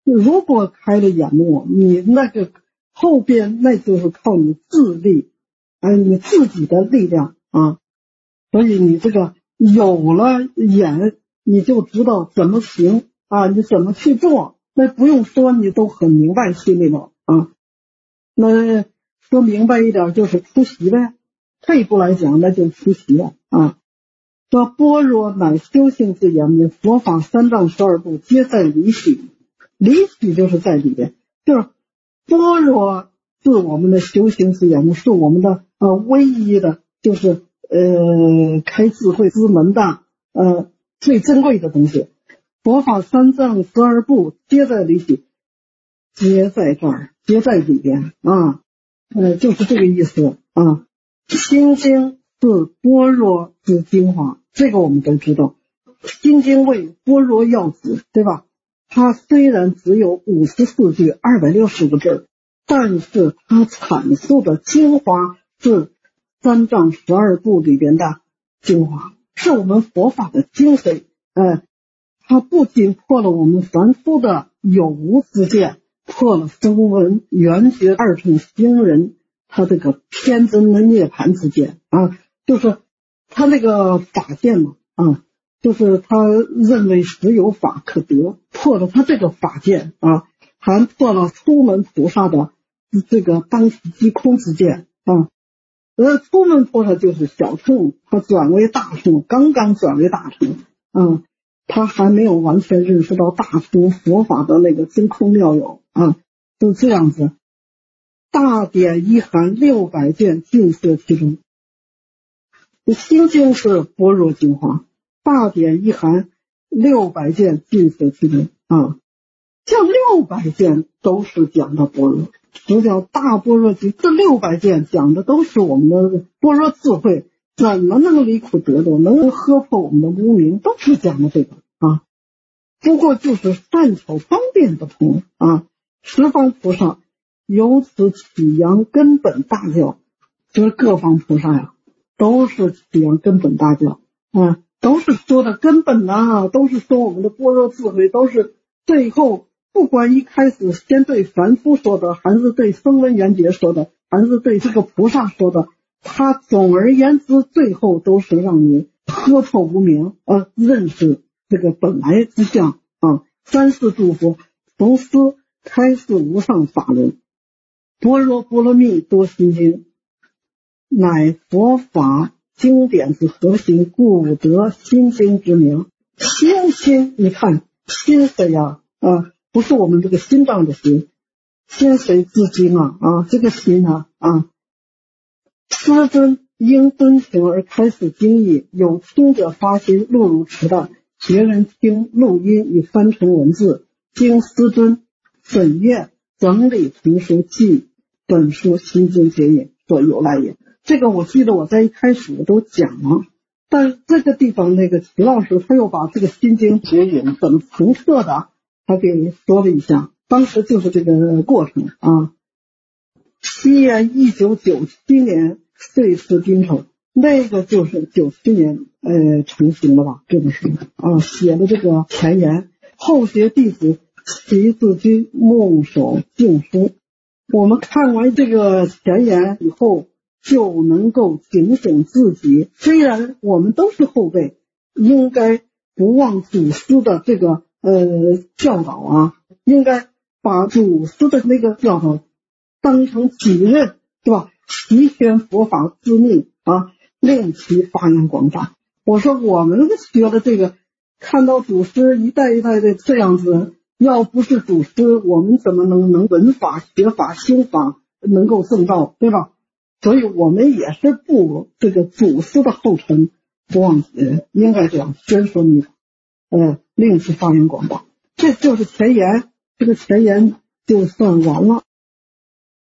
如果开了眼目，你那个后边那就是靠你自力，哎，你自己的力量啊。所以你这个有了眼，你就知道怎么行啊，你怎么去做，那不用说，你都很明白心里头啊。那说明白一点就是出习呗，退一步来讲那就出习了啊。说般若乃修行之言明，佛法三藏十二部皆在理许，理许就是在里边，就是般若是我们的修行之言明，是我们的呃唯一的，就是呃开智慧之门的呃最珍贵的东西。佛法三藏十二部皆在理许，皆在这儿，皆在里边啊，呃就是这个意思啊。心经是般若之精华，这个我们都知道。心经为般若要旨，对吧？它虽然只有五十四句二百六十个字，但是它阐述的精华是三藏十二部里边的精华，是我们佛法的精髓。呃，它不仅破了我们凡夫的有无之见，破了声闻缘觉二乘行人他这个偏真的涅槃之见啊，就是他那个法见嘛啊，就是他认为实有法可得，破了他这个法见啊，还破了出门菩萨的这个当体即空之见啊。而出门菩萨就是小乘，他转为大乘，刚刚转为大乘啊，他还没有完全认识到大乘佛法的那个真空妙有啊，就这样子。大典一函六百卷尽摄其中，心经是般若精华，大典一函六百卷尽摄其中啊，这六百卷都是讲的般若，实际上大般若经这六百卷讲的都是我们的般若智慧，怎么能离苦得乐，能喝破我们的无明，都是讲的这个啊。不过就是善巧方便不同啊。十方菩萨由此启扬根本大教，就是各方菩萨呀，都是启扬根本大教啊，都是说的根本啊，都是说我们的般若智慧，都是最后不管一开始先对凡夫说的，还是对声闻缘觉说的，还是对这个菩萨说的，他总而言之最后都是让你喝破无明啊，认识这个本来之相啊。三世诸佛从师开示无上法轮，般若波罗蜜多心经乃佛法经典之核心，故得心经之名。心心，你看心谁呀？啊，不是我们这个心脏的心，心谁之经啊？啊，这个心啊啊，师尊因敦行而开始经义，有听者发心录入池袋，别人听录音已翻成文字，经师尊审阅整理成书，记本书心经解引所由来也。这个我记得我在一开始都讲了，但这个地方那个齐老师他又把这个心经解引怎么成册的他给说了一下，当时就是这个过程啊。西元一九九七年岁次丁丑，那个就是九七年呃成型了吧，这本书啊，写的这个前言，后学弟子齐自居梦守静书。我们看完这个前言以后，就能够警醒自己，虽然我们都是后辈，应该不忘祖师的这个呃教导啊，应该把祖师的那个教导当成己任，对吧？齐宣佛法之命啊，令其发扬光大。我说我们学的这个，看到祖师一代一代的这样子，要不是祖师，我们怎么能能闻法学法修法能够正道，对吧？所以我们也是步这个祖师的后尘，不忘呃应该这样宣说密法，呃，令其发扬光大。这就是前言，这个前言就算完了。